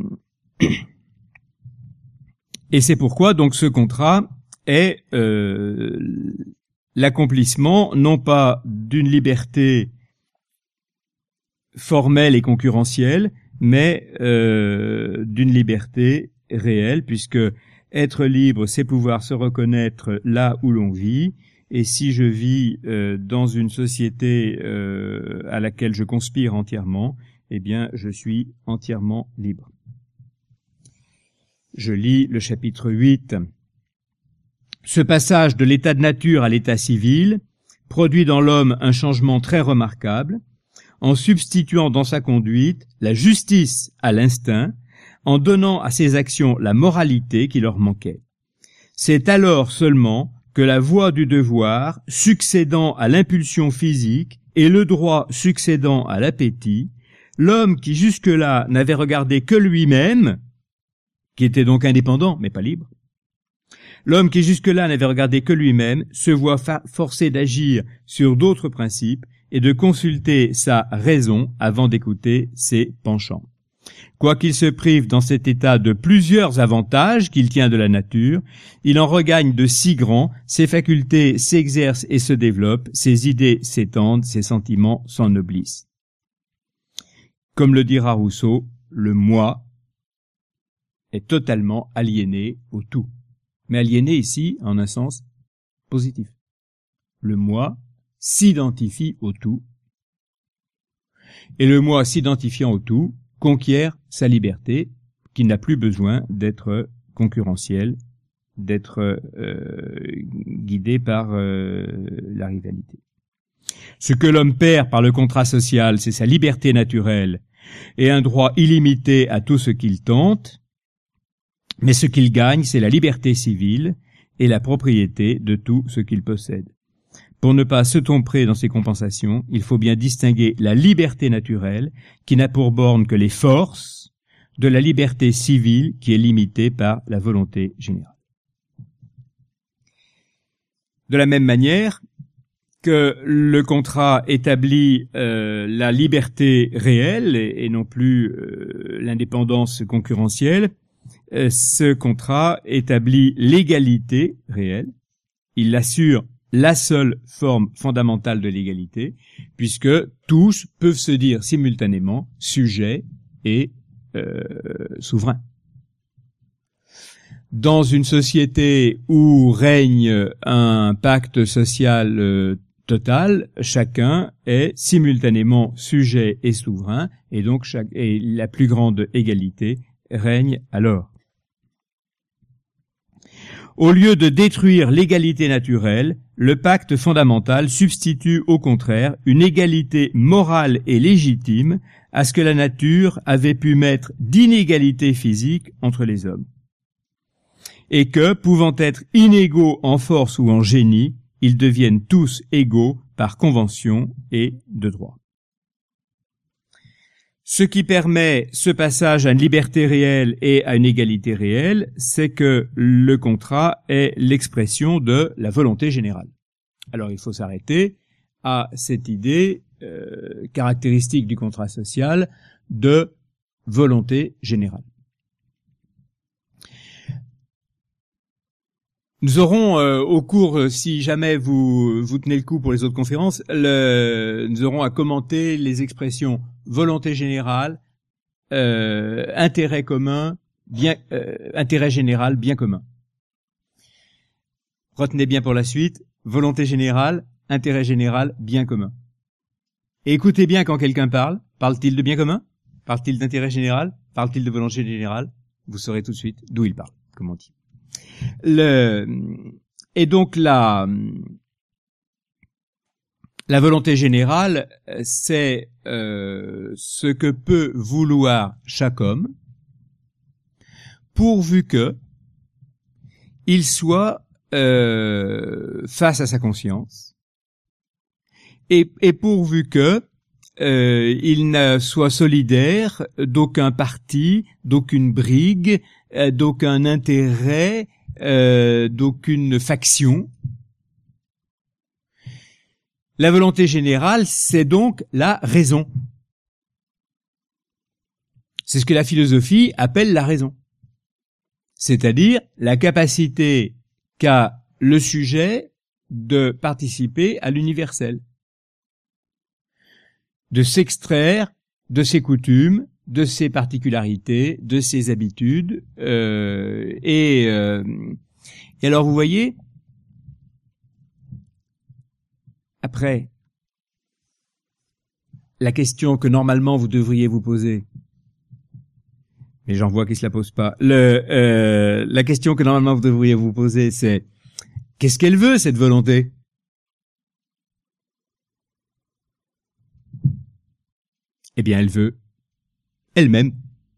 c'est pourquoi donc ce contrat est l'accomplissement non pas d'une liberté formelle et concurrentielle, mais d'une liberté réelle, puisque être libre, c'est pouvoir se reconnaître là où l'on vit. Et si je vis dans une société à laquelle je conspire entièrement, eh bien, je suis entièrement libre. Je lis le chapitre 8. Ce passage de l'état de nature à l'état civil produit dans l'homme un changement très remarquable, en substituant dans sa conduite la justice à l'instinct, en donnant à ses actions la moralité qui leur manquait. C'est alors seulement que la voie du devoir, succédant à l'impulsion physique et le droit succédant à l'appétit, l'homme qui jusque-là n'avait regardé que lui-même, qui était donc indépendant mais pas libre, l'homme qui jusque-là n'avait regardé que lui-même se voit forcé d'agir sur d'autres principes et de consulter sa raison avant d'écouter ses penchants. Quoiqu'il se prive dans cet état de plusieurs avantages qu'il tient de la nature, il en regagne de si grands, ses facultés s'exercent et se développent, ses idées s'étendent, ses sentiments s'ennoblissent. Comme le dira Rousseau, le moi est totalement aliéné au tout. Mais aliéné ici en un sens positif. Le moi s'identifie au tout. Et le moi s'identifiant au tout conquiert sa liberté, qui n'a plus besoin d'être concurrentiel, d'être guidé par la rivalité. Ce que l'homme perd par le contrat social, c'est sa liberté naturelle et un droit illimité à tout ce qu'il tente, mais ce qu'il gagne, c'est la liberté civile et la propriété de tout ce qu'il possède. Pour ne pas se tromper dans ces compensations, il faut bien distinguer la liberté naturelle, qui n'a pour borne que les forces, de la liberté civile, qui est limitée par la volonté générale. De la même manière que le contrat établit la liberté réelle et non plus l'indépendance concurrentielle, ce contrat établit l'égalité réelle. Il assure la seule forme fondamentale de l'égalité, puisque tous peuvent se dire simultanément sujets et souverains. Dans une société où règne un pacte social total, chacun est simultanément sujet et souverain, et donc la plus grande égalité règne alors. Au lieu de détruire l'égalité naturelle, le pacte fondamental substitue au contraire une égalité morale et légitime à ce que la nature avait pu mettre d'inégalité physique entre les hommes. Et que, pouvant être inégaux en force ou en génie, ils deviennent tous égaux par convention et de droit. Ce qui permet ce passage à une liberté réelle et à une égalité réelle, c'est que le contrat est l'expression de la volonté générale. Alors il faut s'arrêter à cette idée caractéristique du contrat social de volonté générale. Nous aurons au cours, si jamais vous tenez le coup pour les autres conférences, nous aurons à commenter les expressions volonté générale, intérêt commun, intérêt général, bien commun. Retenez bien pour la suite, volonté générale, intérêt général, bien commun. Et écoutez bien quand quelqu'un parle. Parle-t-il de bien commun? Parle-t-il d'intérêt général? Parle-t-il de volonté générale? Vous saurez tout de suite d'où il parle, comme on dit. Et donc la volonté générale, c'est ce que peut vouloir chaque homme, pourvu que il soit face à sa conscience, et pourvu que il ne soit solidaire d'aucun parti, d'aucune brigue, d'aucun intérêt, d'aucune faction. La volonté générale, c'est donc la raison. C'est ce que la philosophie appelle la raison. C'est-à-dire la capacité qu'a le sujet de participer à l'universel, de s'extraire de ses coutumes, de ses particularités, de ses habitudes, et alors vous voyez, après, la question que normalement vous devriez vous poser, mais j'en vois qui se la pose pas, la question que normalement vous devriez vous poser, c'est qu'est-ce qu'elle veut, cette volonté? Eh bien, elle veut elle-même.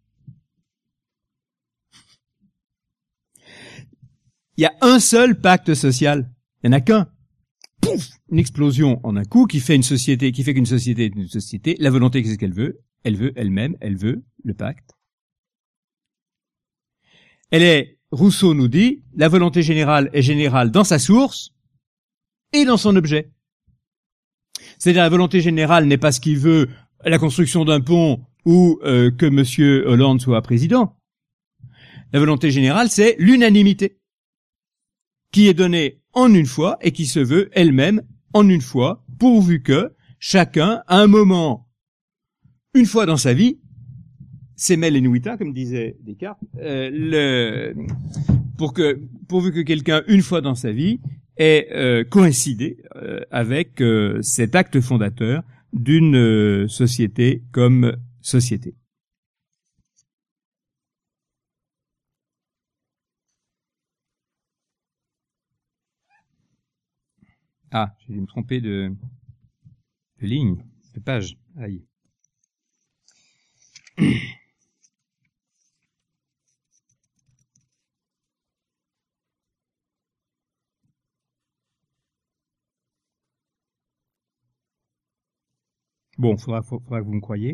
Il y a un seul pacte social. Il n'y en a qu'un. Pouf! Une explosion en un coup qui fait une société, qui fait qu'une société est une société. La volonté, qu'est-ce qu'elle veut? Elle veut elle-même, elle veut le pacte. Rousseau nous dit, la volonté générale est générale dans sa source et dans son objet. C'est-à-dire, la volonté générale n'est pas ce qu'il veut, la construction d'un pont ou que Monsieur Hollande soit président. La volonté générale, c'est l'unanimité qui est donnée en une fois et qui se veut elle-même en une fois, pourvu que chacun, à un moment, une fois dans sa vie, semel et nuita, comme disait Descartes, pourvu que quelqu'un, une fois dans sa vie, ait coïncidé avec cet acte fondateur d'une société comme société. Ah, j'ai dû me tromper de ligne, de page. Aïe. Bon, faudra que vous me croyiez.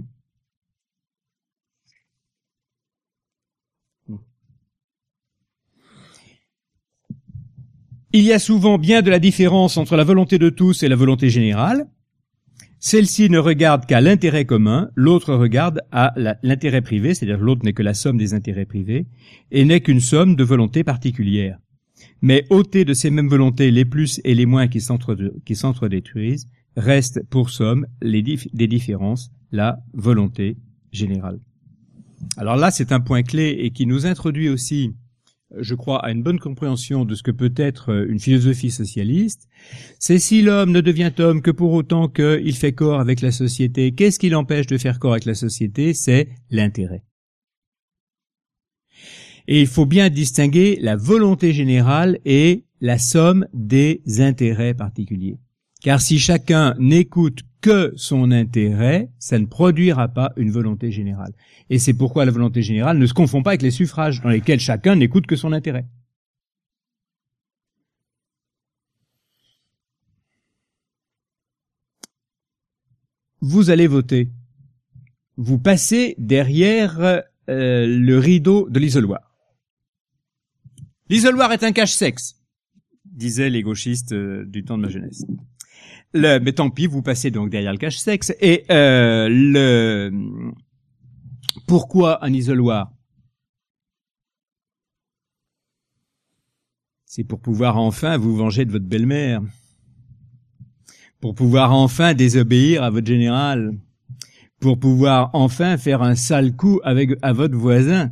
Il y a souvent bien de la différence entre la volonté de tous et la volonté générale. Celle-ci ne regarde qu'à l'intérêt commun, l'autre regarde à l'intérêt privé, c'est-à-dire l'autre n'est que la somme des intérêts privés, et n'est qu'une somme de volontés particulières. Mais ôtées de ces mêmes volontés les plus et les moins qui s'entre-détruisent, reste pour somme des différences, la volonté générale. Alors là, c'est un point clé et qui nous introduit aussi, je crois, à une bonne compréhension de ce que peut être une philosophie socialiste. C'est si l'homme ne devient homme que pour autant qu'il fait corps avec la société. Qu'est-ce qui l'empêche de faire corps avec la société? C'est l'intérêt. Et il faut bien distinguer la volonté générale et la somme des intérêts particuliers. Car si chacun n'écoute que son intérêt, ça ne produira pas une volonté générale. Et c'est pourquoi la volonté générale ne se confond pas avec les suffrages, dans lesquels chacun n'écoute que son intérêt. Vous allez voter. Vous passez derrière le rideau de l'isoloir. L'isoloir est un cache-sexe, disaient les gauchistes du temps de ma jeunesse. Mais tant pis, vous passez donc derrière le cache-sexe. Et pourquoi un isoloir? C'est pour pouvoir enfin vous venger de votre belle-mère, pour pouvoir enfin désobéir à votre général, pour pouvoir enfin faire un sale coup à votre voisin,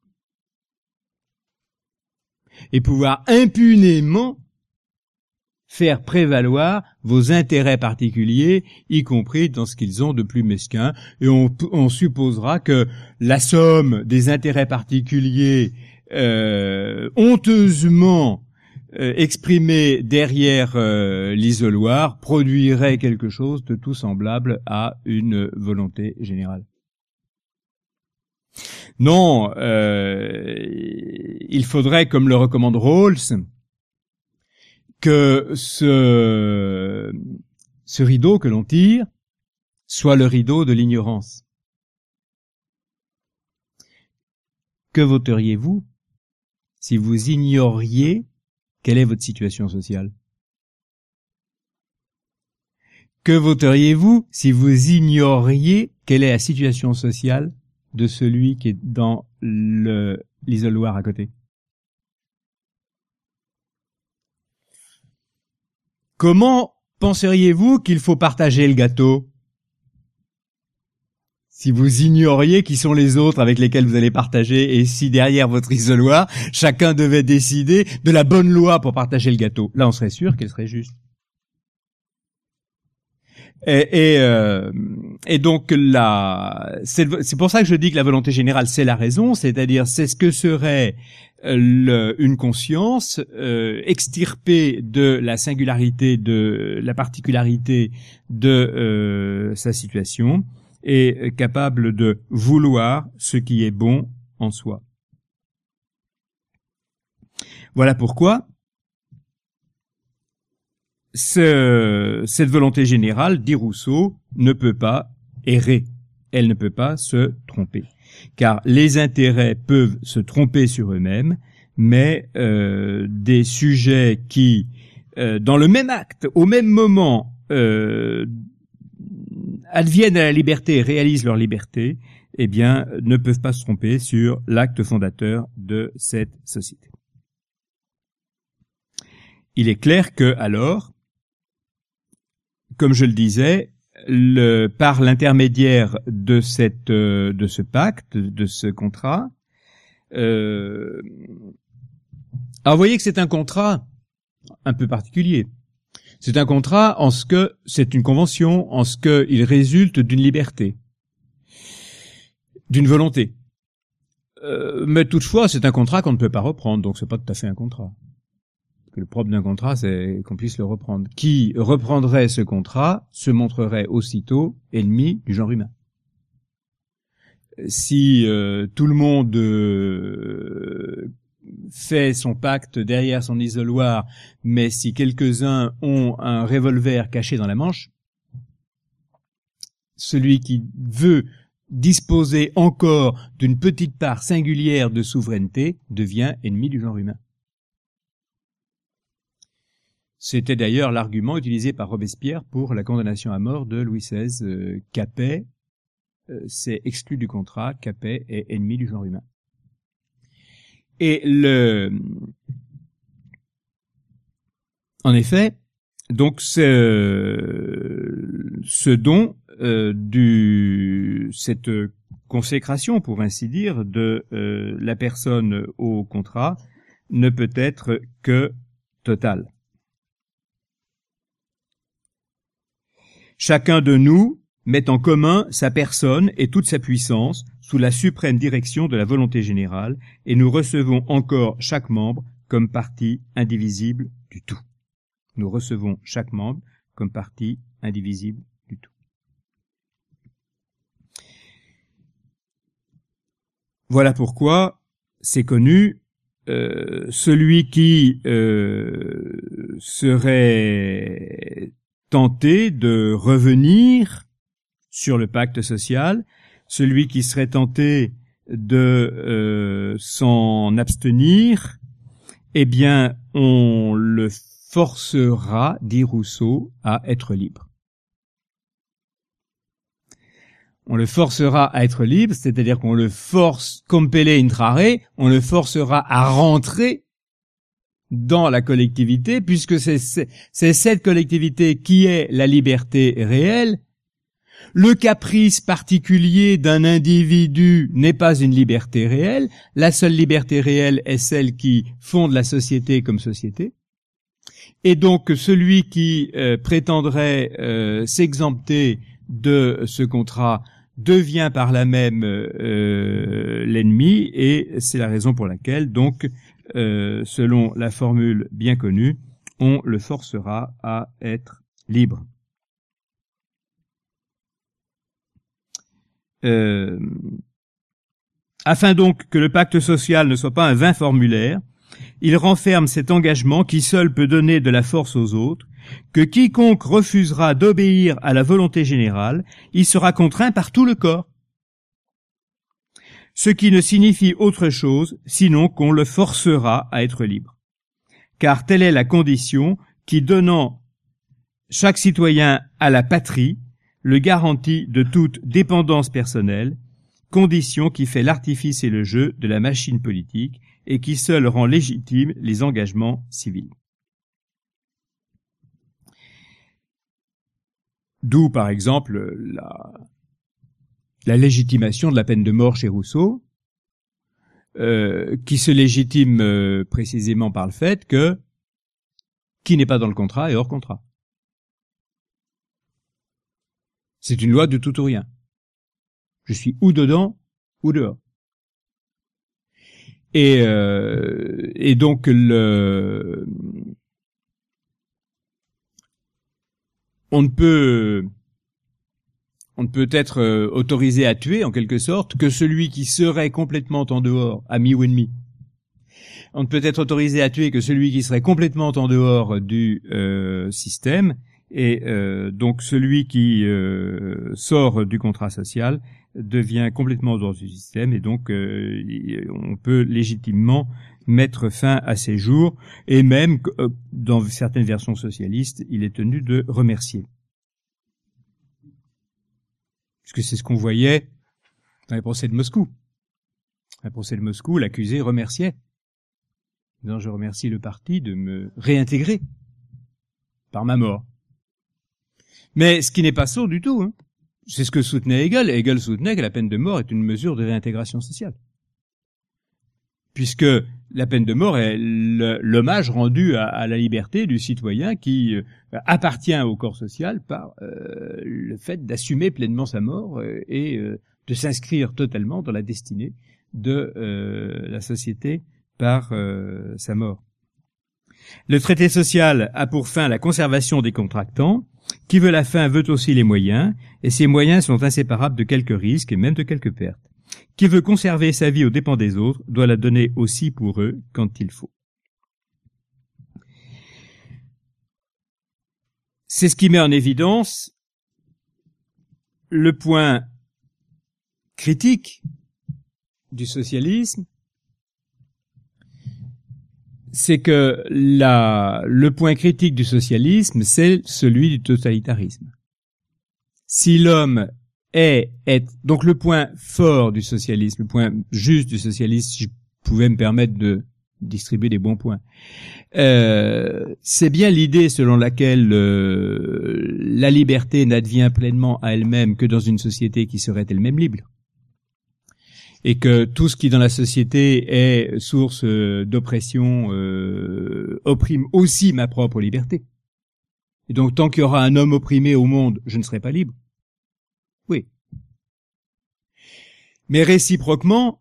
et pouvoir impunément faire prévaloir vos intérêts particuliers, y compris dans ce qu'ils ont de plus mesquin, et on supposera que la somme des intérêts particuliers honteusement exprimés derrière l'isoloir produirait quelque chose de tout semblable à une volonté générale. Non, il faudrait, comme le recommande Rawls, que ce rideau que l'on tire soit le rideau de l'ignorance. Que voteriez-vous si vous ignoriez quelle est votre situation sociale? Que voteriez-vous si vous ignoriez quelle est la situation sociale de celui qui est dans l'isoloir à côté? Comment penseriez-vous qu'il faut partager le gâteau si vous ignoriez qui sont les autres avec lesquels vous allez partager et si derrière votre isoloir, chacun devait décider de la bonne loi pour partager le gâteau? Là, on serait sûr qu'elle serait juste. Et donc c'est pour ça que je dis que la volonté générale c'est la raison, c'est-à-dire c'est ce que serait une conscience extirpée de la singularité, de la particularité de sa situation et capable de vouloir ce qui est bon en soi. Voilà pourquoi cette volonté générale, dit Rousseau, ne peut pas errer, elle ne peut pas se tromper. Car les intérêts peuvent se tromper sur eux-mêmes, mais des sujets qui, dans le même acte, au même moment, adviennent à la liberté et réalisent leur liberté, eh bien, ne peuvent pas se tromper sur l'acte fondateur de cette société. Il est clair que, alors, comme je le disais, par l'intermédiaire de ce pacte, de ce contrat, alors vous voyez que c'est un contrat un peu particulier. C'est un contrat en ce que c'est une convention, en ce qu'il résulte d'une liberté, d'une volonté. Mais toutefois, c'est un contrat qu'on ne peut pas reprendre, donc c'est pas tout à fait un contrat. Le propre d'un contrat, c'est qu'on puisse le reprendre. Qui reprendrait ce contrat se montrerait aussitôt ennemi du genre humain. Si tout le monde fait son pacte derrière son isoloir, mais si quelques-uns ont un revolver caché dans la manche, celui qui veut disposer encore d'une petite part singulière de souveraineté devient ennemi du genre humain. C'était d'ailleurs l'argument utilisé par Robespierre pour la condamnation à mort de Louis XVI. Capet, c'est exclu du contrat, Capet est ennemi du genre humain. Et en effet, donc ce don cette consécration, pour ainsi dire, de la personne au contrat ne peut être que totale. Chacun de nous met en commun sa personne et toute sa puissance sous la suprême direction de la volonté générale, et nous recevons encore chaque membre comme partie indivisible du tout. Nous recevons chaque membre comme partie indivisible du tout. Voilà pourquoi c'est connu, celui qui serait tenté de revenir sur le pacte social, celui qui serait tenté de s'en abstenir, eh bien, on le forcera, dit Rousseau, à être libre. On le forcera à être libre, c'est-à-dire qu'on le force, compelle intrare, on le forcera à rentrer dans la collectivité, puisque c'est cette collectivité qui est la liberté réelle. Le caprice particulier d'un individu n'est pas une liberté réelle. La seule liberté réelle est celle qui fonde la société comme société. Et donc, celui qui prétendrait s'exempter de ce contrat devient par là même l'ennemi, et c'est la raison pour laquelle, donc, selon la formule bien connue, on le forcera à être libre. Afin donc que le pacte social ne soit pas un vain formulaire, il renferme cet engagement qui seul peut donner de la force aux autres, que quiconque refusera d'obéir à la volonté générale, il sera contraint par tout le corps. Ce qui ne signifie autre chose, sinon qu'on le forcera à être libre. Car telle est la condition qui, donnant chaque citoyen à la patrie, le garantit de toute dépendance personnelle, condition qui fait l'artifice et le jeu de la machine politique et qui seul rend légitimes les engagements civils. D'où, par exemple, la légitimation de la peine de mort chez Rousseau, qui se légitime précisément par le fait que qui n'est pas dans le contrat est hors contrat. C'est une loi de tout ou rien. Je suis ou dedans ou dehors. Et donc on ne peut être autorisé à tuer, en quelque sorte, que celui qui serait complètement en dehors, ami ou ennemi. On ne peut être autorisé à tuer que celui qui serait complètement en dehors du système, et donc celui qui sort du contrat social devient complètement en dehors du système, et donc on peut légitimement mettre fin à ses jours, et même, dans certaines versions socialistes, il est tenu de remercier. Puisque c'est ce qu'on voyait dans les procès de Moscou. Dans les procès de Moscou, l'accusé remerciait. Donc, je remercie le parti de me réintégrer par ma mort. Mais ce qui n'est pas sourd du tout, hein. C'est ce que soutenait Hegel. Hegel soutenait que la peine de mort est une mesure de réintégration sociale. Puisque la peine de mort est l'hommage rendu à la liberté du citoyen qui appartient au corps social par le fait d'assumer pleinement sa mort et de s'inscrire totalement dans la destinée de la société par sa mort. Le traité social a pour fin la conservation des contractants. Qui veut la fin veut aussi les moyens, et ces moyens sont inséparables de quelques risques et même de quelques pertes. Qui veut conserver sa vie aux dépens des autres doit la donner aussi pour eux quand il faut. C'est ce qui met en évidence le point critique du socialisme, c'est que le point critique du socialisme, c'est celui du totalitarisme. Si l'homme donc le point fort du socialisme, le point juste du socialisme, si je pouvais me permettre de distribuer des bons points, c'est bien l'idée selon laquelle la liberté n'advient pleinement à elle-même que dans une société qui serait elle-même libre. Et que tout ce qui dans la société est source d'oppression opprime aussi ma propre liberté. Et donc tant qu'il y aura un homme opprimé au monde, je ne serai pas libre. Oui. Mais réciproquement,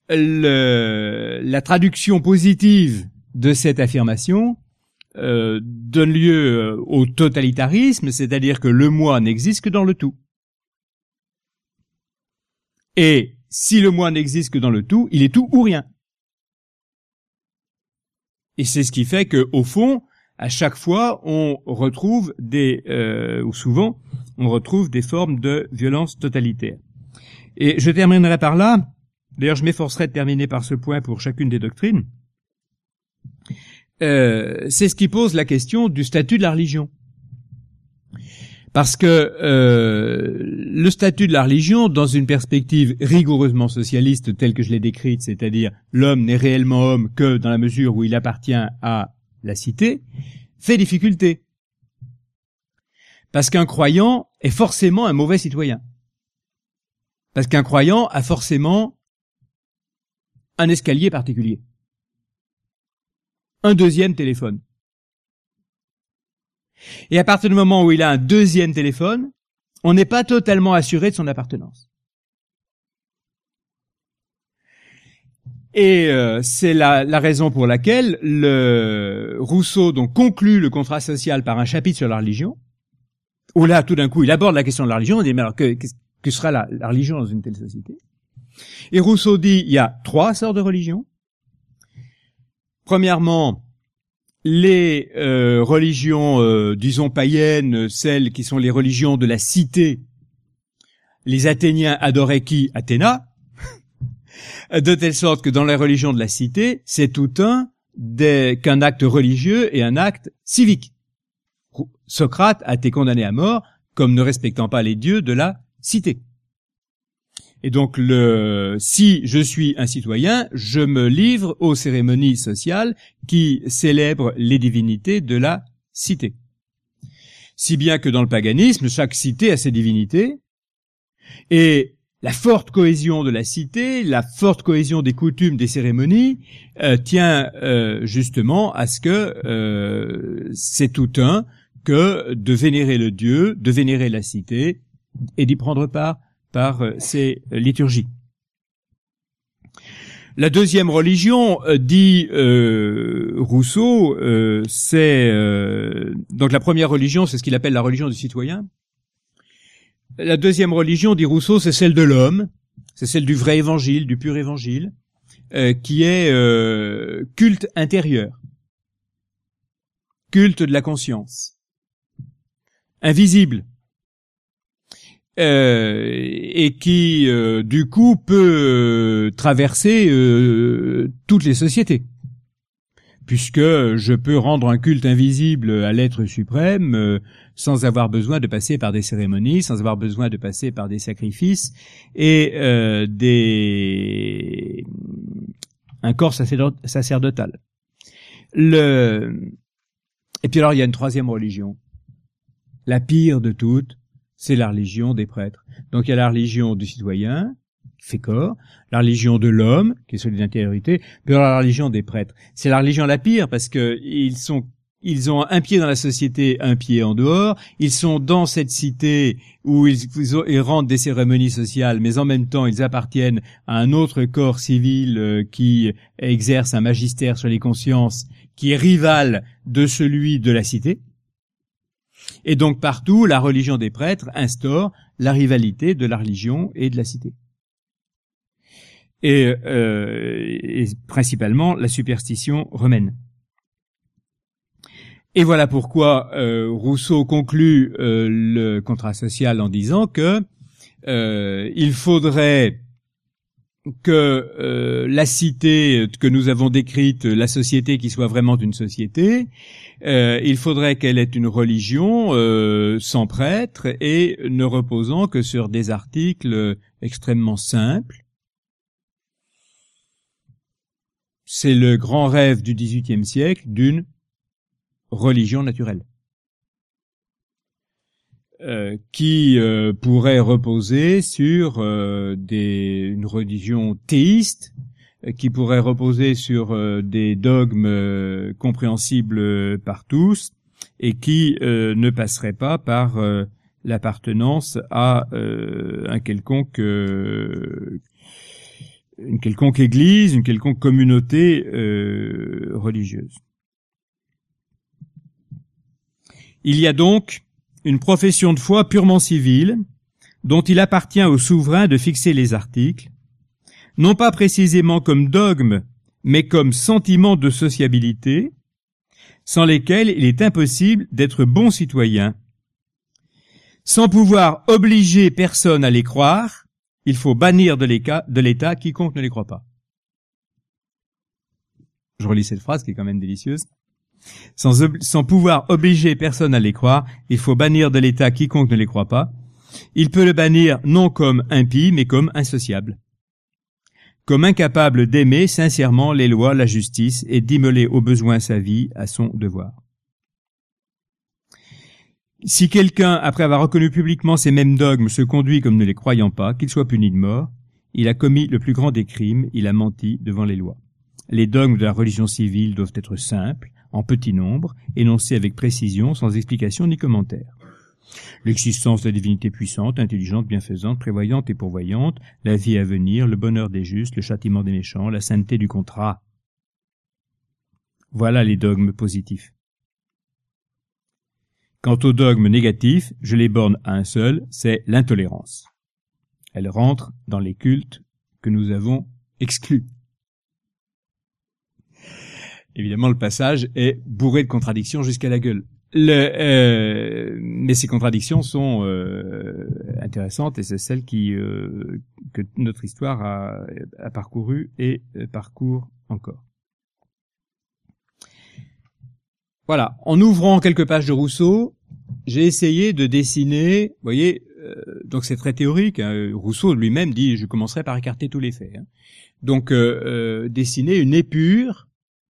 la traduction positive de cette affirmation donne lieu au totalitarisme, c'est-à-dire que le moi n'existe que dans le tout. Et si le moi n'existe que dans le tout, il est tout ou rien. Et c'est ce qui fait que, au fond, à chaque fois, on retrouve ou souvent, on retrouve des formes de violence totalitaire. Et je terminerai par là. D'ailleurs, je m'efforcerai de terminer par ce point pour chacune des doctrines. C'est ce qui pose la question du statut de la religion. Parce que le statut de la religion, dans une perspective rigoureusement socialiste telle que je l'ai décrite, c'est-à-dire l'homme n'est réellement homme que dans la mesure où il appartient à la cité, fait difficulté. Parce qu'un croyant est forcément un mauvais citoyen. Parce qu'un croyant a forcément un escalier particulier. Un deuxième téléphone. Et à partir du moment où il a un deuxième téléphone, on n'est pas totalement assuré de son appartenance. Et c'est la raison pour laquelle Rousseau donc conclut le contrat social par un chapitre sur la religion, où là, tout d'un coup, il aborde la question de la religion, on dit, mais alors, que sera la religion dans une telle société? Et Rousseau dit, il y a 3 sortes de religions. Premièrement, les religions, disons païennes, celles qui sont les religions de la cité. Les Athéniens adoraient qui? Athéna. De telle sorte que dans les religions de la cité, c'est tout qu'un acte religieux et un acte civique. Socrate a été condamné à mort comme ne respectant pas les dieux de la cité. Et donc, si je suis un citoyen, je me livre aux cérémonies sociales qui célèbrent les divinités de la cité. Si bien que dans le paganisme, chaque cité a ses divinités, et la forte cohésion de la cité, la forte cohésion des coutumes, des cérémonies, tient justement à ce que c'est tout un que de vénérer le Dieu, de vénérer la cité, et d'y prendre part par ces liturgies. La deuxième religion, dit Rousseau, c'est donc la première religion, c'est ce qu'il appelle la religion du citoyen. La deuxième religion, dit Rousseau, c'est celle de l'homme, c'est celle du vrai évangile, du pur évangile, qui est culte intérieur, culte de la conscience, invisible, et qui, du coup, peut traverser toutes les sociétés. Puisque je peux rendre un culte invisible à l'être suprême sans avoir besoin de passer par des cérémonies, sans avoir besoin de passer par des sacrifices et un corps sacerdotal. Et puis alors il y a une troisième religion, la pire de toutes, c'est la religion des prêtres. Donc il y a la religion du citoyen, qui fait corps, la religion de l'homme, qui est celle de l'intériorité, puis alors la religion des prêtres. C'est la religion la pire parce que ils ont un pied dans la société, un pied en dehors. Ils sont dans cette cité où ils rendent des cérémonies sociales, mais en même temps ils appartiennent à un autre corps civil qui exerce un magistère sur les consciences, qui est rival de celui de la cité. Et donc partout, la religion des prêtres instaure la rivalité de la religion et de la cité. Et principalement la superstition romaine. Et voilà pourquoi Rousseau conclut le contrat social en disant que il faudrait que la cité que nous avons décrite, la société qui soit vraiment une société, il faudrait qu'elle ait une religion sans prêtre et ne reposant que sur des articles extrêmement simples. C'est le grand rêve du XVIIIe siècle d'une religion naturelle, qui pourrait reposer sur une religion théiste, qui pourrait reposer sur des dogmes compréhensibles par tous et qui ne passerait pas par l'appartenance à une quelconque église, une quelconque communauté religieuse. Il y a donc une profession de foi purement civile, dont il appartient au souverain de fixer les articles, non pas précisément comme dogme, mais comme sentiment de sociabilité, sans lesquels il est impossible d'être bon citoyen. Sans pouvoir obliger personne à les croire, il faut bannir de l'État quiconque ne les croit pas. Je relis cette phrase qui est quand même délicieuse. Sans pouvoir obliger personne à les croire, il faut bannir de l'État quiconque ne les croit pas. Il peut le bannir non comme impie, mais comme insociable. Comme incapable d'aimer sincèrement les lois, la justice, et d'immoler au besoin sa vie à son devoir. Si quelqu'un, après avoir reconnu publiquement ces mêmes dogmes, se conduit comme ne les croyant pas, qu'il soit puni de mort, il a commis le plus grand des crimes, il a menti devant les lois. Les dogmes de la religion civile doivent être simples, en petit nombre, énoncés avec précision, sans explication ni commentaire. L'existence de la divinité puissante, intelligente, bienfaisante, prévoyante et pourvoyante, la vie à venir, le bonheur des justes, le châtiment des méchants, la sainteté du contrat. Voilà les dogmes positifs. Quant aux dogmes négatifs, je les borne à un seul, c'est l'intolérance. Elle rentre dans les cultes que nous avons exclus. Évidemment, le passage est bourré de contradictions jusqu'à la gueule. Mais ces contradictions sont intéressantes et c'est celles que notre histoire a parcouru et parcourt encore. Voilà. En ouvrant quelques pages de Rousseau, j'ai essayé de dessiner, vous voyez, donc c'est très théorique. Hein. Rousseau lui-même dit, je commencerai par écarter tous les faits. Hein. Donc dessiner une épure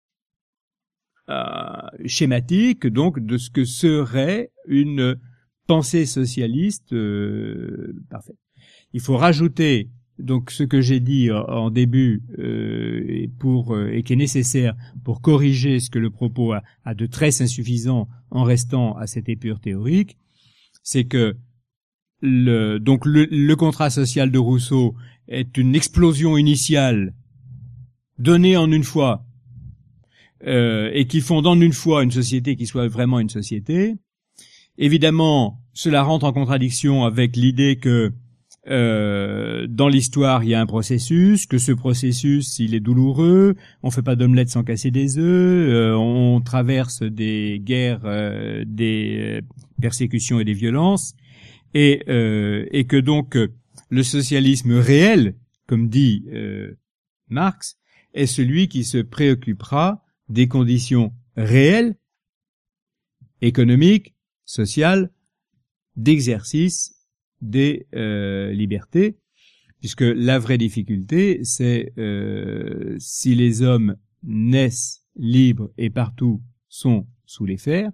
schématique donc de ce que serait une pensée socialiste parfaite. Il faut rajouter donc ce que j'ai dit en début et qui est nécessaire pour corriger ce que le propos a de très insuffisant en restant à cette épure théorique, c'est que le contrat social de Rousseau est une explosion initiale donnée en une fois et qui fonde en une fois une société qui soit vraiment une société. Évidemment, cela rentre en contradiction avec l'idée que dans l'histoire, il y a un processus, que ce processus, il est douloureux, on fait pas d'omelette sans casser des œufs, on traverse des guerres, des persécutions et des violences, et que donc le socialisme réel, comme dit Marx, est celui qui se préoccupera des conditions réelles, économiques, sociales, d'exercice des libertés, puisque la vraie difficulté, c'est si les hommes naissent libres et partout sont sous les fers.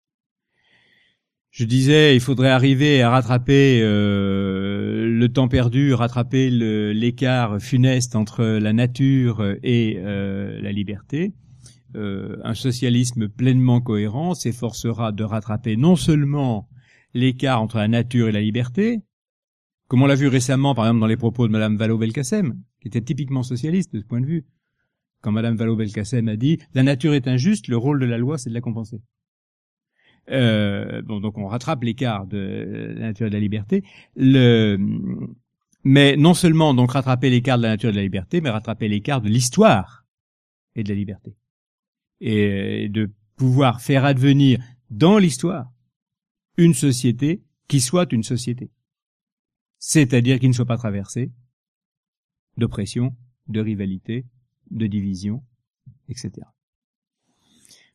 Je disais, il faudrait arriver à rattraper le temps perdu, rattraper l'écart funeste entre la nature et la liberté. Un socialisme pleinement cohérent s'efforcera de rattraper non seulement l'écart entre la nature et la liberté, comme on l'a vu récemment, par exemple, dans les propos de Madame Vallaud-Belkacem, qui était typiquement socialiste de ce point de vue, quand Madame Vallaud-Belkacem a dit « La nature est injuste, le rôle de la loi, c'est de la compenser ». Donc on rattrape l'écart de la nature et de la liberté. Mais non seulement donc rattraper l'écart de la nature et de la liberté, mais rattraper l'écart de l'histoire et de la liberté. Et de pouvoir faire advenir dans l'histoire une société qui soit une société. C'est-à-dire qui ne soit pas traversée d'oppression, de rivalité, de division, etc.